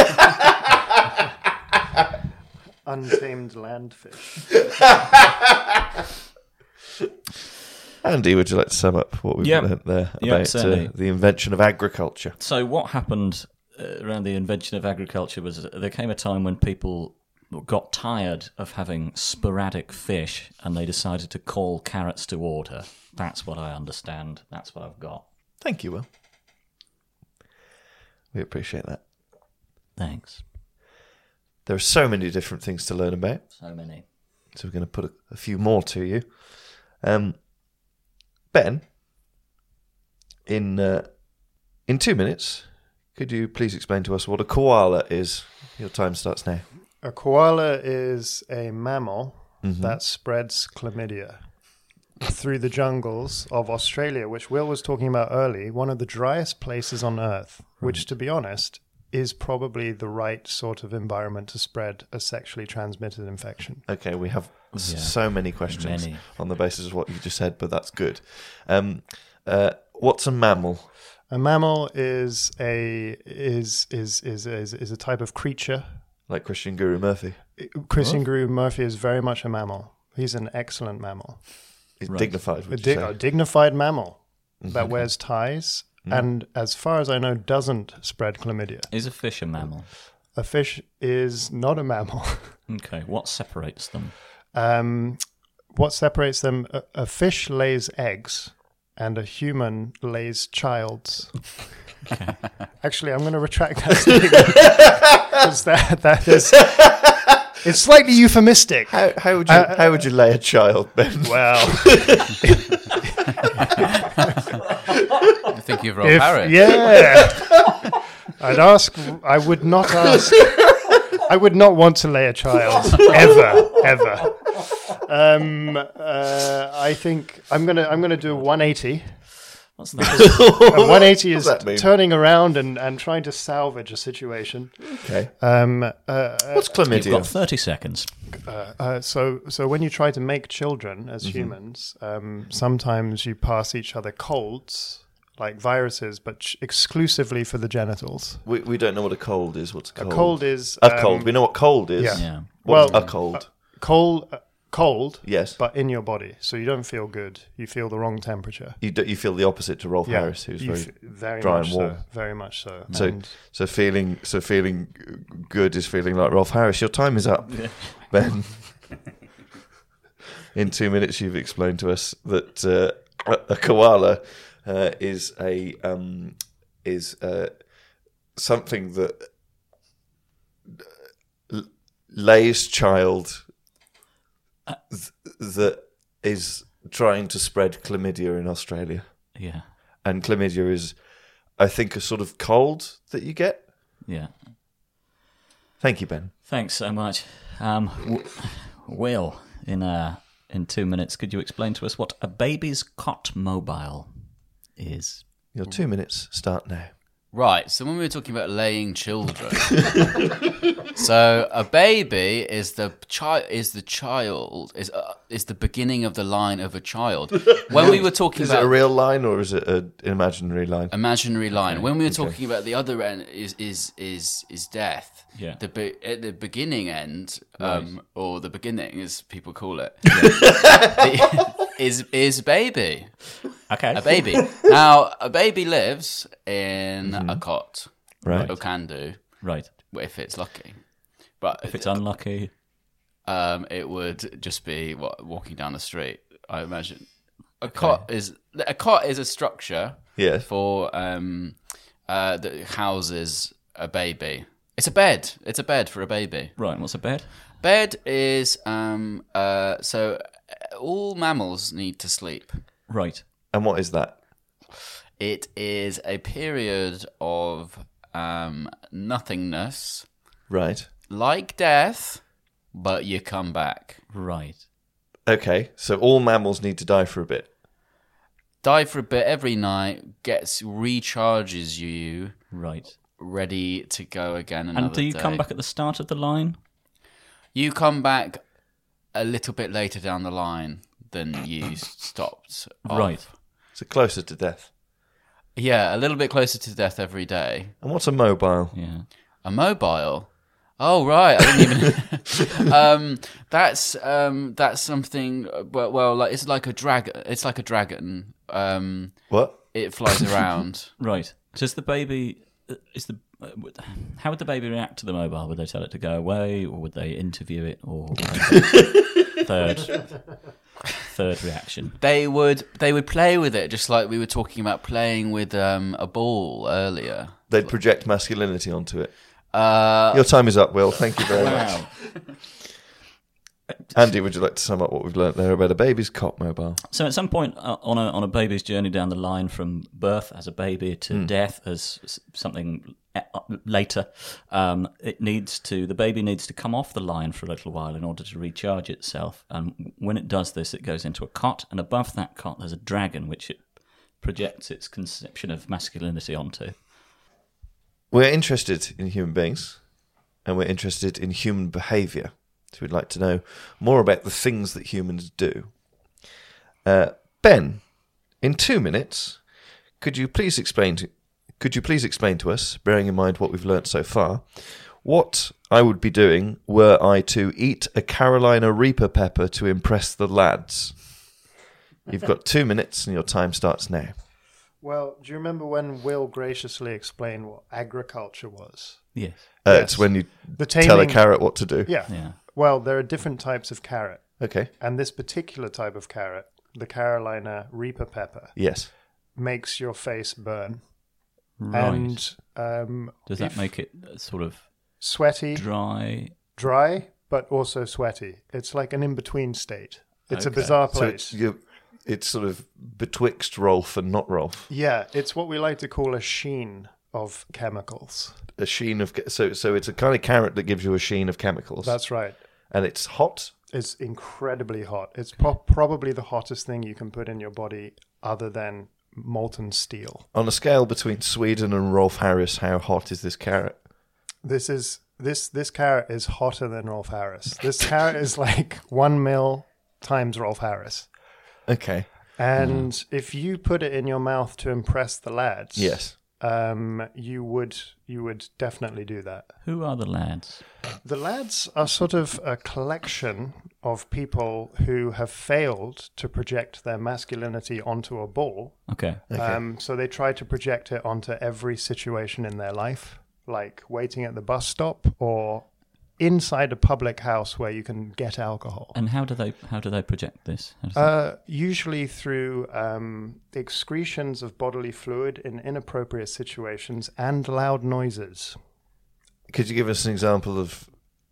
G: Untamed landfish.
E: Andy, would you like to sum up what we've
F: Yeah.
E: learnt there
F: Yeah,
E: about
F: certainly.
E: uh, the invention of agriculture?
F: So what happened uh, around the invention of agriculture was uh, there came a time when people got tired of having sporadic fish and they decided to call carrots to order. That's what I understand. That's what I've got.
E: Thank you, Will. We appreciate that.
F: Thanks.
E: There are so many different things to learn about,
F: So many.
E: so we're going to put a, a few more to you. Um, Ben, in uh, in two minutes, could you please explain to us what a koala is? Your time starts now.
G: A koala is a mammal
E: Mhm.
G: that spreads chlamydia through the jungles of Australia, which Will was talking about early, one of the driest places on Earth, which, to be honest, is probably the right sort of environment to spread a sexually transmitted infection.
E: Okay, we have s-
F: Yeah.
E: so many questions
F: Many.
E: on the basis of what you just said, but that's good. Um, uh, what's a mammal?
G: A mammal is a is is is is, is a type of creature.
E: Like Christian Guru Murphy.
G: Christian
E: What?
G: Guru Murphy is very much a mammal. He's an excellent mammal.
E: He's dignified,
G: A,
E: would you
G: dig-
E: say?
G: a dignified mammal that
E: Mhm.
G: wears ties
E: Mm.
G: and, as far as I know, doesn't spread chlamydia.
F: Is a fish a mammal?
G: A fish is not a mammal.
F: Okay, what separates them?
G: Um, what separates them? A, a fish lays eggs, and a human lays childs.
F: Okay.
G: Actually, I'm going to retract that statement because that that is it's slightly euphemistic.
E: How, how would you
G: Uh,
E: how would you lay a child, Ben?
G: Well,
H: I think you've Rolf
G: if-
H: Harris.
G: Yeah, I'd ask. I would not ask. I would not want to lay a child ever, ever. Um, uh, I think I'm gonna I'm gonna do a one eighty.
F: What's that?
G: A one eighty is
E: What's that mean?
G: turning around and, and trying to salvage a situation.
E: Okay.
G: Um, uh,
E: What's chlamydia?
F: You've got thirty seconds.
G: Uh, uh, so, so when you try to make children as
E: Mm-hmm.
G: humans, um, sometimes you pass each other colds, like viruses, but ch- exclusively for the genitals.
E: We we don't know what a cold is. What's a cold?
G: A cold is
E: a
G: um,
E: cold. We know what cold is.
G: Yeah.
F: Yeah.
E: What's
G: Well,
E: a cold?
G: uh, cold, uh, cold.
E: Yes.
G: But in your body, so you don't feel good. You feel the wrong temperature.
E: You do, you feel the opposite to Rolf
G: Yeah,
E: Harris, who's
G: you
E: very,
G: f- very
E: dry
G: much
E: and warm.
G: so, very much so.
E: So
G: And-
E: so feeling so feeling good is feeling like Rolf Harris. Your time is up, Ben. In two minutes, you've explained to us that uh, a, a koala uh, is a um, is uh, something that l- lays child th- that is trying to spread chlamydia in Australia.
F: Yeah.
E: And chlamydia is, I think, a sort of cold that you get.
F: Yeah.
E: Thank you, Ben.
F: Thanks so much. Um, w- Will, in uh, in two minutes, could you explain to us what a baby's cot mobile is?
E: Your two minutes start now.
H: Right, so when we were talking about laying children, so a baby is the child is the child is uh, is the beginning of the line of a child. When we were talking
E: Is
H: about
E: it a real line or is it a, an imaginary line?
H: imaginary line, when we were
E: okay.
H: talking about the other end is is is is death.
F: Yeah.
H: The be- at the beginning end, um, or the beginning, as people call it, is is baby.
F: Okay.
H: A baby. Now, a baby lives in a cot.
E: Right.
H: Or can do,
F: Right.
H: if it's lucky. But
F: If it's unlucky,
H: um, it would just be what, walking down the street, I imagine. A cot is a cot is a structure
E: Yes.
H: for um, uh, that houses a baby. It's a bed. It's a bed for a baby.
F: right, and what's a bed?
H: Bed is um, uh, so all mammals need to sleep.
F: Right.
E: And what is that?
H: It is a period of um, nothingness,
E: Right.
H: like death, but you come back.
F: Right.
E: Okay, so all mammals need to die for a bit.
H: Die for a bit every night, gets recharges you,
F: Right.
H: ready to go again another
F: And do you
H: day.
F: come back at the start of the line?
H: You come back a little bit later down the line than you stopped off.
F: Right.
E: So closer to death.
H: Yeah, a little bit closer to death every day.
E: And what's a mobile?
F: Yeah.
H: A mobile? Oh right, I didn't even. um, that's um, that's something. Well, well, like it's like a dragon. It's like a dragon. Um,
E: What?
H: it flies around.
F: Right. Does the baby uh, is the uh, would- how would the baby react to the mobile? Would they tell it to go away, or would they interview it, or would they third third reaction?
H: They would they would play with it just like we were talking about playing with um, a ball earlier.
E: They'd project masculinity onto it.
H: Uh,
E: Your time is up, Will. Thank you very much.
F: Wow.
E: Andy, would you like to sum up what we've learnt there about a baby's cot mobile?
F: So at some point uh, on a on a baby's journey down the line from birth as a baby to
E: Mm.
F: death as s- something uh, later, um, it needs to the baby needs to come off the line for a little while in order to recharge itself. And when it does this, it goes into a cot, and above that cot there's a dragon which it projects its conception of masculinity onto.
E: we're interested in human beings, and we're interested in human behaviour. So we'd like to know more about the things that humans do. Uh, Ben, in two minutes, could you please explain to, could you please explain to us, bearing in mind what we've learnt so far, what I would be doing were I to eat a Carolina Reaper pepper to impress the lads? You've got two minutes and your time starts now.
G: Well, do you remember when Will graciously explained what agriculture was?
F: Yes.
E: Uh,
G: Yes.
E: It's when you
G: The
E: tell a
G: taming-
E: carrot what to do.
G: Yeah.
F: Yeah.
G: Well, there are different types of carrot.
E: Okay.
G: And this particular type of carrot, the Carolina Reaper pepper,
E: Yes.
G: makes your face burn.
F: Right.
G: And um,
F: Does that
G: if-
F: make it uh, sort of
G: sweaty,
F: dry?
G: dry, but also sweaty? It's like an in-between state. It's
F: Okay.
G: a bizarre
E: So
G: place.
E: it's, you, it's sort of betwixt Rolf and not Rolf.
G: Yeah, it's what we like to call a sheen of chemicals.
E: A sheen of so so it's a kind of carrot that gives you a sheen of chemicals.
G: That's right.
E: And it's hot.
G: It's incredibly hot. It's pro- probably the hottest thing you can put in your body other than molten steel.
E: On a scale between Sweden and Rolf Harris, how hot is this carrot?
G: This is this this carrot is hotter than Rolf Harris. This carrot is like one mil times Rolf Harris.
E: Okay.
G: And
E: Mm.
G: if you put it in your mouth to impress the lads,
E: Yes.
G: um, you would you would definitely do that.
F: Who are the lads?
G: The lads are sort of a collection of people who have failed to project their masculinity onto a ball.
F: Okay.
G: Um, so they try to project it onto every situation in their life, like waiting at the bus stop or inside a public house where you can get alcohol.
F: And how do they how do they project this? How does that-
G: Uh, usually through um, excretions of bodily fluid in inappropriate situations and loud noises.
E: Could you give us an example of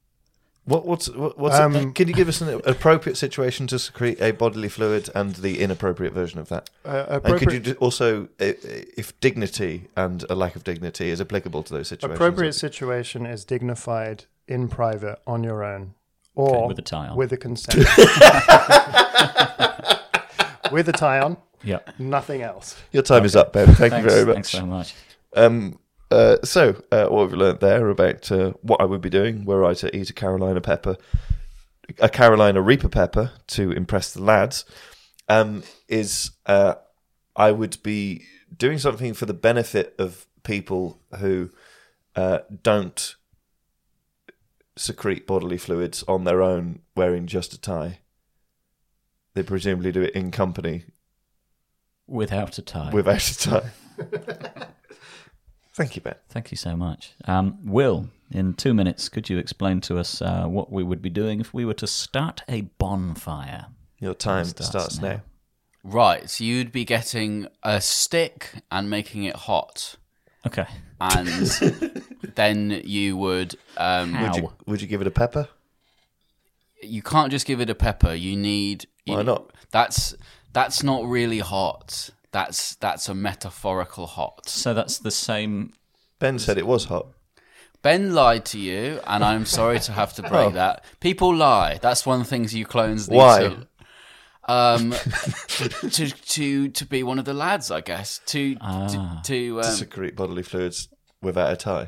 E: what what's what, what's
G: Um,
E: it, can you give us an appropriate situation to secrete a bodily fluid and the inappropriate version of that?
G: Uh,
E: And could
G: appropriate-
E: you ju- also, i- i- if dignity and a lack of dignity is applicable to those situations?
G: Appropriate situation is dignified in private on your own, or
F: Okay, with a tie on.
G: With a consent. With a tie on.
F: Yeah.
G: Nothing else.
E: Your time is up, Ben. Thank
F: Thanks-
E: you very much.
F: thanks very much.
E: Um, uh, so, uh, what we've learnt there about uh, what I would be doing were I to eat a Carolina pepper, a Carolina Reaper pepper to impress the lads, um, is uh, I would be doing something for the benefit of people who uh, don't secrete bodily fluids on their own wearing just a tie. They presumably do it in company.
F: Without a tie.
E: Without a tie. Thank you, Ben.
F: Thank you so much. Um, Will, in two minutes, could you explain to us uh, what we would be doing if we were to start a bonfire?
E: Your time
F: Starts
E: starts,
F: now.
E: now.
H: Right, so you'd be getting a stick and making it hot.
F: Okay.
H: And then you would... Um,
E: Would you, would you give it a pepper?
H: You can't just give it a pepper. You need... You,
E: Why not?
H: That's that's not really hot. That's that's a metaphorical hot.
F: So that's the same...
E: Ben said it was hot.
H: Ben lied to you, and I'm sorry to have to break
E: Oh.
H: that. People lie. That's one of the things you clones need
E: Why?
H: to... Um, to to to be one of the lads, I guess. To
F: Ah.
H: to to,
E: To
H: um,
E: secrete bodily fluids without a tie.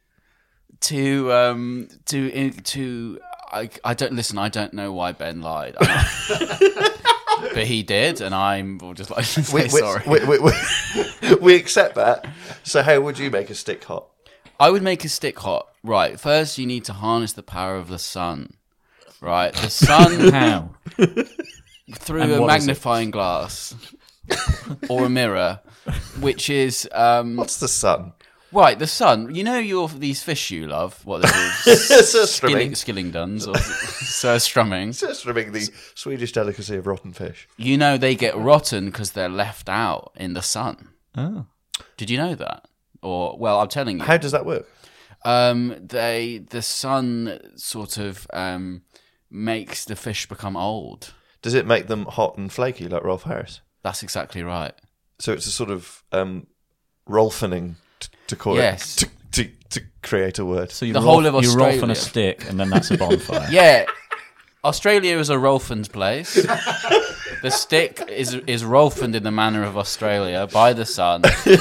H: to um to to I I don't listen. I don't know why Ben lied, And I- but he did, and I'm just like say
E: We, we,
H: sorry.
E: we, we, we, we accept that. So how would you make a stick hot?
H: I would make a stick hot. Right, first you need to harness the power of the sun. Right, the sun
F: How?
H: through
F: And
H: a
F: what is it?
H: magnifying glass or a mirror, which is um
E: What's the sun?
H: right. The sun. You know your these fish you love. What they're called?
E: Surströmming.
H: Skilling, Skillingdons or surströmming.
E: Surströmming, the Swedish delicacy of rotten fish.
H: You know they get rotten because they're left out in the sun.
F: Oh.
H: Did you know that? Or well, I'm telling you.
E: How does that work?
H: Um, they the sun sort of um makes the fish become old.
E: Does it make them hot and flaky like Rolf Harris?
H: That's exactly right.
E: So it's a sort of um, Rolfening, t- to call
H: Yes.
E: it, to, to, to create a word.
F: So you
H: The
F: roll,
H: whole of
F: you roll on
H: Australia.
F: a stick, and then that's a bonfire.
H: Yeah, Australia is a Rolfen's place. The stick is is Rolfened in the manner of Australia by the sun,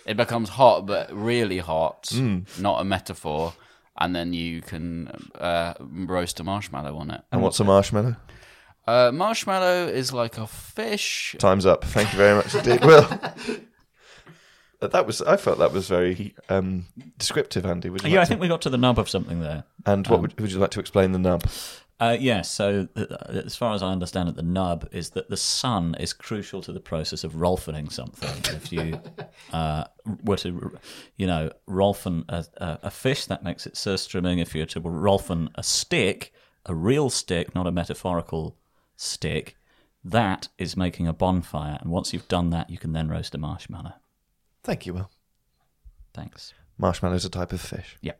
H: It becomes hot, but really hot,
E: Mm.
H: not a metaphor. And then you can uh, roast a marshmallow on it.
E: And what's a marshmallow?
H: Uh, marshmallow is like a fish.
E: Time's up. Thank you very much indeed. Well, that was. I felt that was very um, descriptive, Andy. Would you
F: Yeah,
E: like
F: I
E: to-
F: think we got to the nub of something there.
E: And what
F: Um,
E: would, would you like to explain the nub?
F: Uh, yes, so uh, as far as I understand it, the nub is that the sun is crucial to the process of rolfening something. If you uh, were to, you know, rolfen a, a, a fish, that makes it surströmming. If you were to rolfen a stick, a real stick, not a metaphorical stick, that is making a bonfire. And once you've done that, you can then roast a marshmallow.
E: Thank you, Will.
F: Thanks.
E: Marshmallow's a type of fish.
F: Yeah.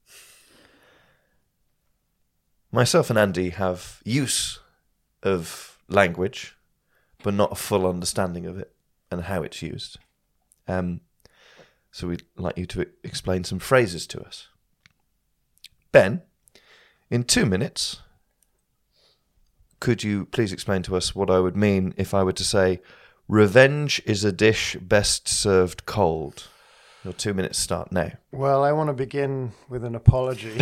E: Myself and Andy have use of language, but not a full understanding of it and how it's used. Um, so we'd like you to explain some phrases to us. Ben, in two minutes, could you please explain to us what I would mean if I were to say, revenge is a dish best served cold? Your two minutes start now.
G: Well, I want to begin with an apology.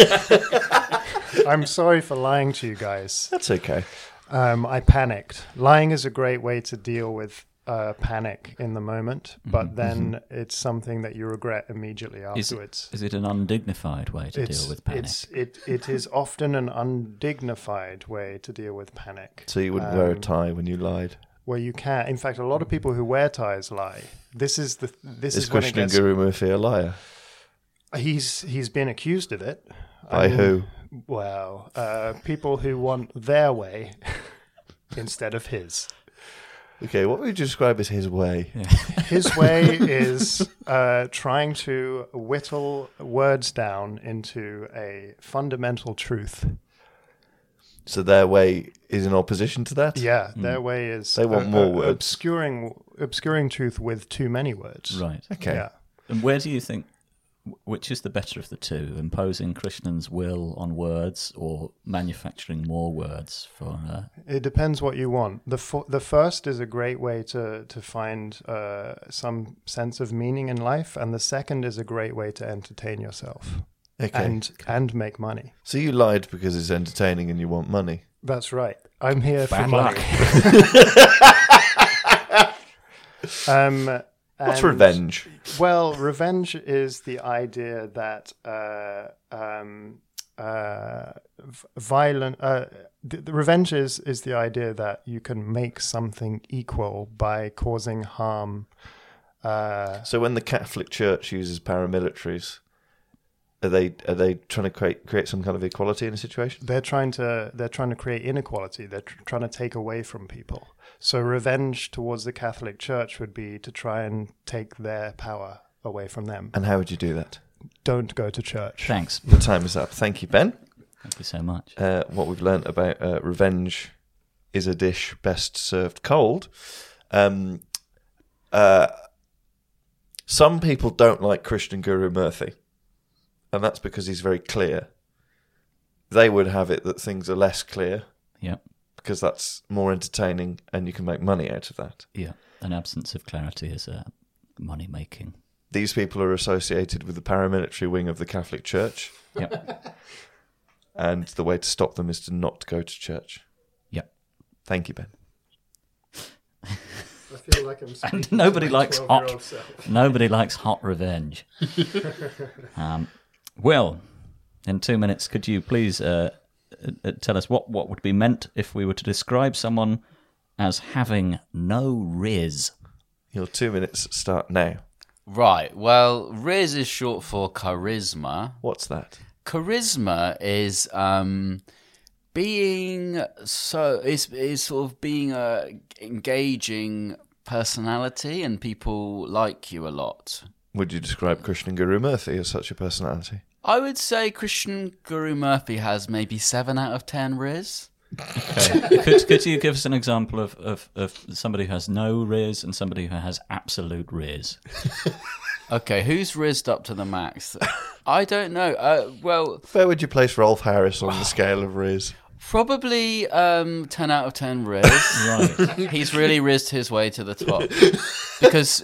G: I'm sorry for lying to you guys.
E: That's okay.
G: Um, I panicked. Lying is a great way to deal with uh, panic in the moment, but
F: Mhm.
G: then it's something that you regret immediately
F: Is,
G: afterwards.
F: is it an undignified way to
G: It's-
F: deal with panic?
G: It's, it, it is often an undignified way to deal with panic.
E: So you wouldn't wear a
G: Um,
E: tie when you lied?
G: Where you can. In fact, a lot of people who wear ties lie. This is the. This
E: Is
G: is when it
E: Krishnan
G: gets.
E: Guru Murthy a liar?
G: He's he's been accused of it.
E: By who?
G: Well, uh, people who want their way instead of his.
E: Okay, what would you describe as his way?
G: His way is uh, trying to whittle words down into a fundamental truth.
E: So their way is in opposition to that?
G: Yeah, their way is
E: They want
G: uh,
E: more
G: uh,
E: words.
G: obscuring obscuring truth with too many words.
F: Right.
E: Okay.
G: Yeah.
F: And where do you think, which is the better of the two, imposing Krishnan's will on words or manufacturing more words for... Uh...
G: It depends what you want. The f- the first is a great way to to find uh, some sense of meaning in life, and the second is a great way to entertain yourself
E: Okay.
G: and and make money.
E: So you lied because it's entertaining and you want money?
G: That's right. I'm here for
F: Bad
G: money. um,
E: What's
G: and-
E: revenge?
G: Well, revenge is the idea that uh, um, uh, v- violent. Uh, the, the revenge is, is the idea that you can make something equal by causing harm. Uh,
E: So when the Catholic Church uses paramilitaries, are they are they trying to create create some kind of equality in a situation?
G: they're trying to they're trying to create inequality. They're tr- trying to take away from people. So revenge towards the Catholic Church would be to try and take their power away from them.
E: And how would you do that?
G: Don't go to church.
F: Thanks.
E: The time is up. Thank you, Ben.
F: Thank you so much.
E: Uh, what we've learnt about uh, revenge is a dish best served cold. Um, uh, some people don't like Krishnan Guru Murthy, and that's because he's very clear. They would have it that things are less clear.
F: Yeah.
E: Because that's more entertaining and you can make money out of that.
F: Yeah. An absence of clarity is uh, money making.
E: These people are associated with the paramilitary wing of the Catholic Church.
F: Yep.
E: And the way to stop them is to not go to church.
F: Yep.
E: Thank you, Ben.
G: I feel like I'm speaking
F: And nobody
G: to my
F: likes
G: twelve-year-old
F: hot.
G: self.
F: Nobody likes hot revenge. um, well, in two minutes, could you please uh, uh, tell us what, what would be meant if we were to describe someone as having no riz?
E: Your two minutes start now.
H: Right. Well, Riz is short for charisma.
E: What's that?
H: Charisma is um, being so is is sort of being a engaging personality, and people like you a lot.
E: Would you describe Krishnan Guru Murthy as such a personality?
H: I would say Krishnan Guru Murthy has maybe seven out of ten Riz.
F: Okay. could, could you give us an example of, of, of somebody who has no riz and somebody who has absolute riz?
H: Okay, who's rizzed up to the max? I don't know. Uh, well,
E: where would you place Rolf Harris on the scale of Riz?
H: Probably um, ten out of ten Riz.
F: Right.
H: He's really rizzed his way to the top. Because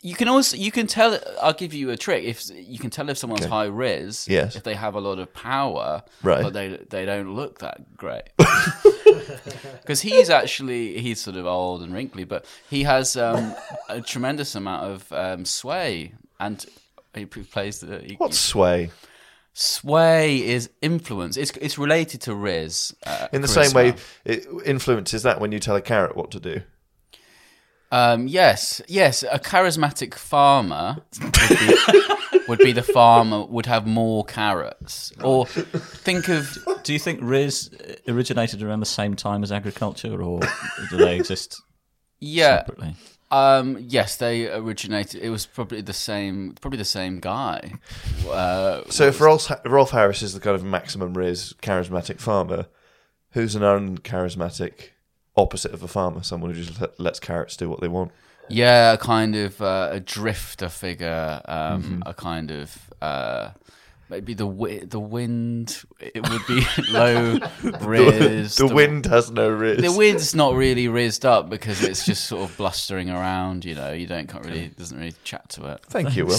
H: You can also you can tell. I'll give you a trick. If you can tell if someone's
E: Okay.
H: high riz,
E: Yes.
H: if they have a lot of power,
E: Right.
H: but they they don't look that great. Because he's actually he's sort of old and wrinkly, but he has um, a tremendous amount of um, sway, and he plays the. He,
E: What's sway?
H: Sway is influence. It's it's related to riz. Uh,
E: In the
H: charisma.
E: same way, it influences that when you tell a carrot what to do.
H: Um, yes, yes. A charismatic farmer would be, would be the farmer would have more carrots. Or think of.
F: Do you think riz originated around the same time as agriculture, or do they exist
H: Yeah.
F: separately?
H: Um, yes, they originated. It was probably the same. Probably the same guy. Uh,
E: So if Rolf, Rolf Harris is the kind of maximum riz charismatic farmer, who's an uncharismatic opposite of a farmer? Someone who just let, lets carrots do what they want.
H: Yeah, a kind of uh, a drifter figure, um,
E: Mhm.
H: a kind of uh, maybe the wi- the wind. It would be low riz.
E: The, the wind has no riz.
H: The wind's not really rizzed up because it's just sort of blustering around. You know, you don't can't really doesn't really chat to it.
E: Thank you, Will.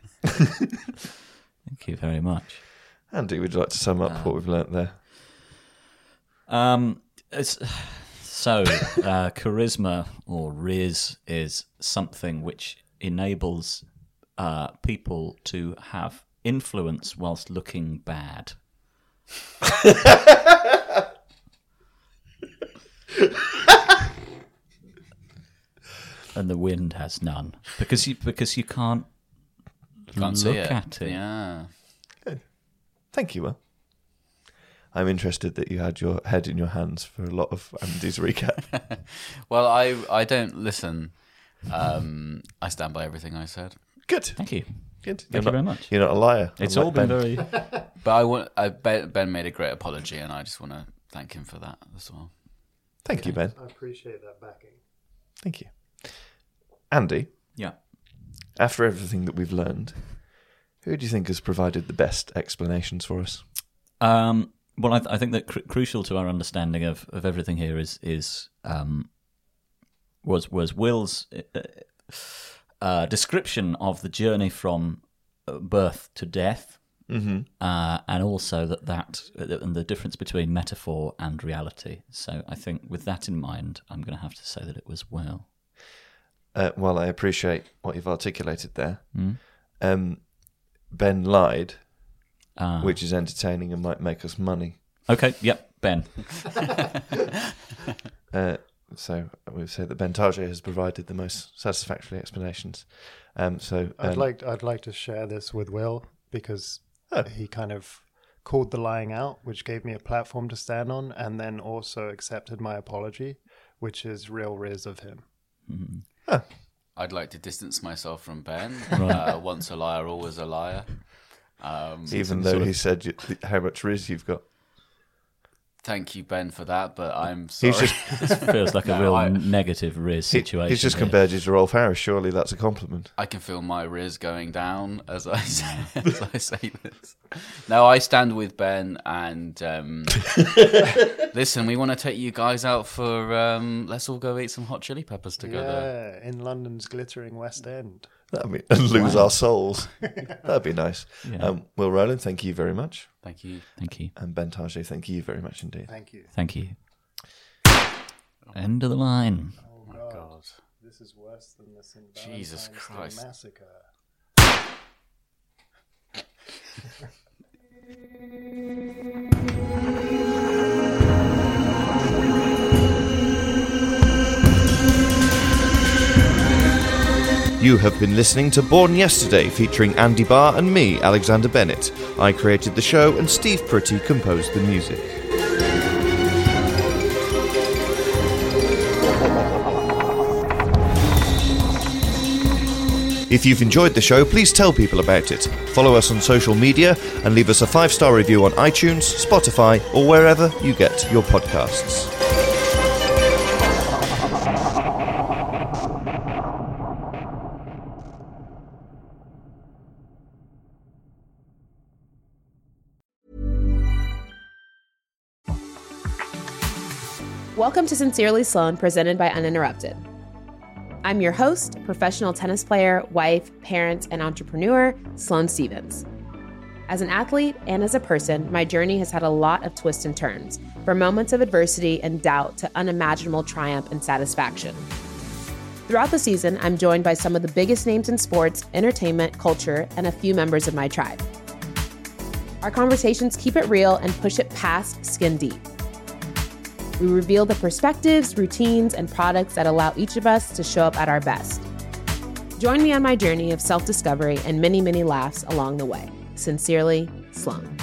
F: Thank you very much.
E: Andy, would you like to sum up what we've learnt there?
F: Um, it's, so, uh, charisma or riz is something which enables uh, people to have influence whilst looking bad. And the wind has none because you because you can't,
H: Can't
F: look
H: see it.
F: at it.
H: Yeah.
E: Thank you, Will. I'm interested that you had your head in your hands for a lot of Andy's recap.
H: Well, I I don't listen. Um, I stand by everything I said.
E: Good.
F: Thank you.
E: Good.
F: Thank
E: You're
F: you
E: not-
F: very much.
E: You're not a liar.
F: It's
E: unlike
F: all been
E: Ben.
F: very.
H: But I want. I, Ben, Ben made a great apology, and I just want to thank him for that as well.
E: Thank you, Ben.
G: I appreciate that backing.
E: Thank you. Andy,
F: Yeah.
E: after everything that we've learned, who do you think has provided the best explanations for us?
F: Um, well, I, th- I think that cr- crucial to our understanding of, of everything here is is um, was was Will's uh, uh, description of the journey from uh, birth to death,
E: Mhm.
F: uh, and also that that uh, and the difference between metaphor and reality. So I think with that in mind, I'm going to have to say that it was Will.
E: Uh, well, I appreciate what you've articulated there.
F: Mm.
E: Um, Ben lied,
F: Ah.
E: which is entertaining and might make us money.
F: Okay, yep, Ben.
E: uh, so we say that Ben Target has provided the most satisfactory explanations. Um, so
G: I'd
E: um,
G: like I'd like to share this with Will because
E: Oh.
G: he kind of called the lying out, which gave me a platform to stand on, and then also accepted my apology, which is real riz of him.
F: Mm-hmm.
H: I'd like to distance myself from Ben.
F: Right.
H: Uh, once a liar, always a liar. Um,
E: even though he said you, how much riz you've got.
H: Thank you, Ben, for that, but I'm sorry.
E: He's just
F: This feels like a
H: No,
F: real
H: I-
F: negative riz
E: he-
F: situation.
E: he's just
F: here.
E: compared you to Rolf Harris. Surely that's a compliment.
H: I can feel my riz going down as I say, as I say this. No, I stand with Ben, and um, listen, we want to take you guys out for. Um, let's all go eat some hot chili peppers together.
G: Yeah, in London's glittering West End.
E: That'd be, and lose
F: Wow.
E: our souls. That'd be nice.
F: Yeah.
E: Um, Will Rowland, thank you very much.
H: Thank you.
F: Thank you.
E: And Ben Target, thank you very much indeed.
G: Thank you.
F: Thank you. End of the line.
G: Oh
H: my
G: God.
H: God.
G: This is worse than the Saint
H: Jesus
G: Valentine's Day
H: Christ.
G: massacre.
E: You have been listening to Born Yesterday, featuring Andy Barr and me, Alexander Bennett. I created the show and Steve Pretty composed the music. If you've enjoyed the show, please tell people about it. Follow us on social media and leave us a five-star review on iTunes, Spotify, or wherever you get your podcasts.
N: Welcome to Sincerely Sloan, presented by Uninterrupted. I'm your host, professional tennis player, wife, parent, and entrepreneur, Sloane Stevens. As an athlete and as a person, my journey has had a lot of twists and turns, from moments of adversity and doubt to unimaginable triumph and satisfaction. Throughout the season, I'm joined by some of the biggest names in sports, entertainment, culture, and a few members of my tribe. Our conversations keep it real and push it past skin deep. We reveal the perspectives, routines, and products that allow each of us to show up at our best. Join me on my journey of self-discovery and many, many laughs along the way. Sincerely, Sloane.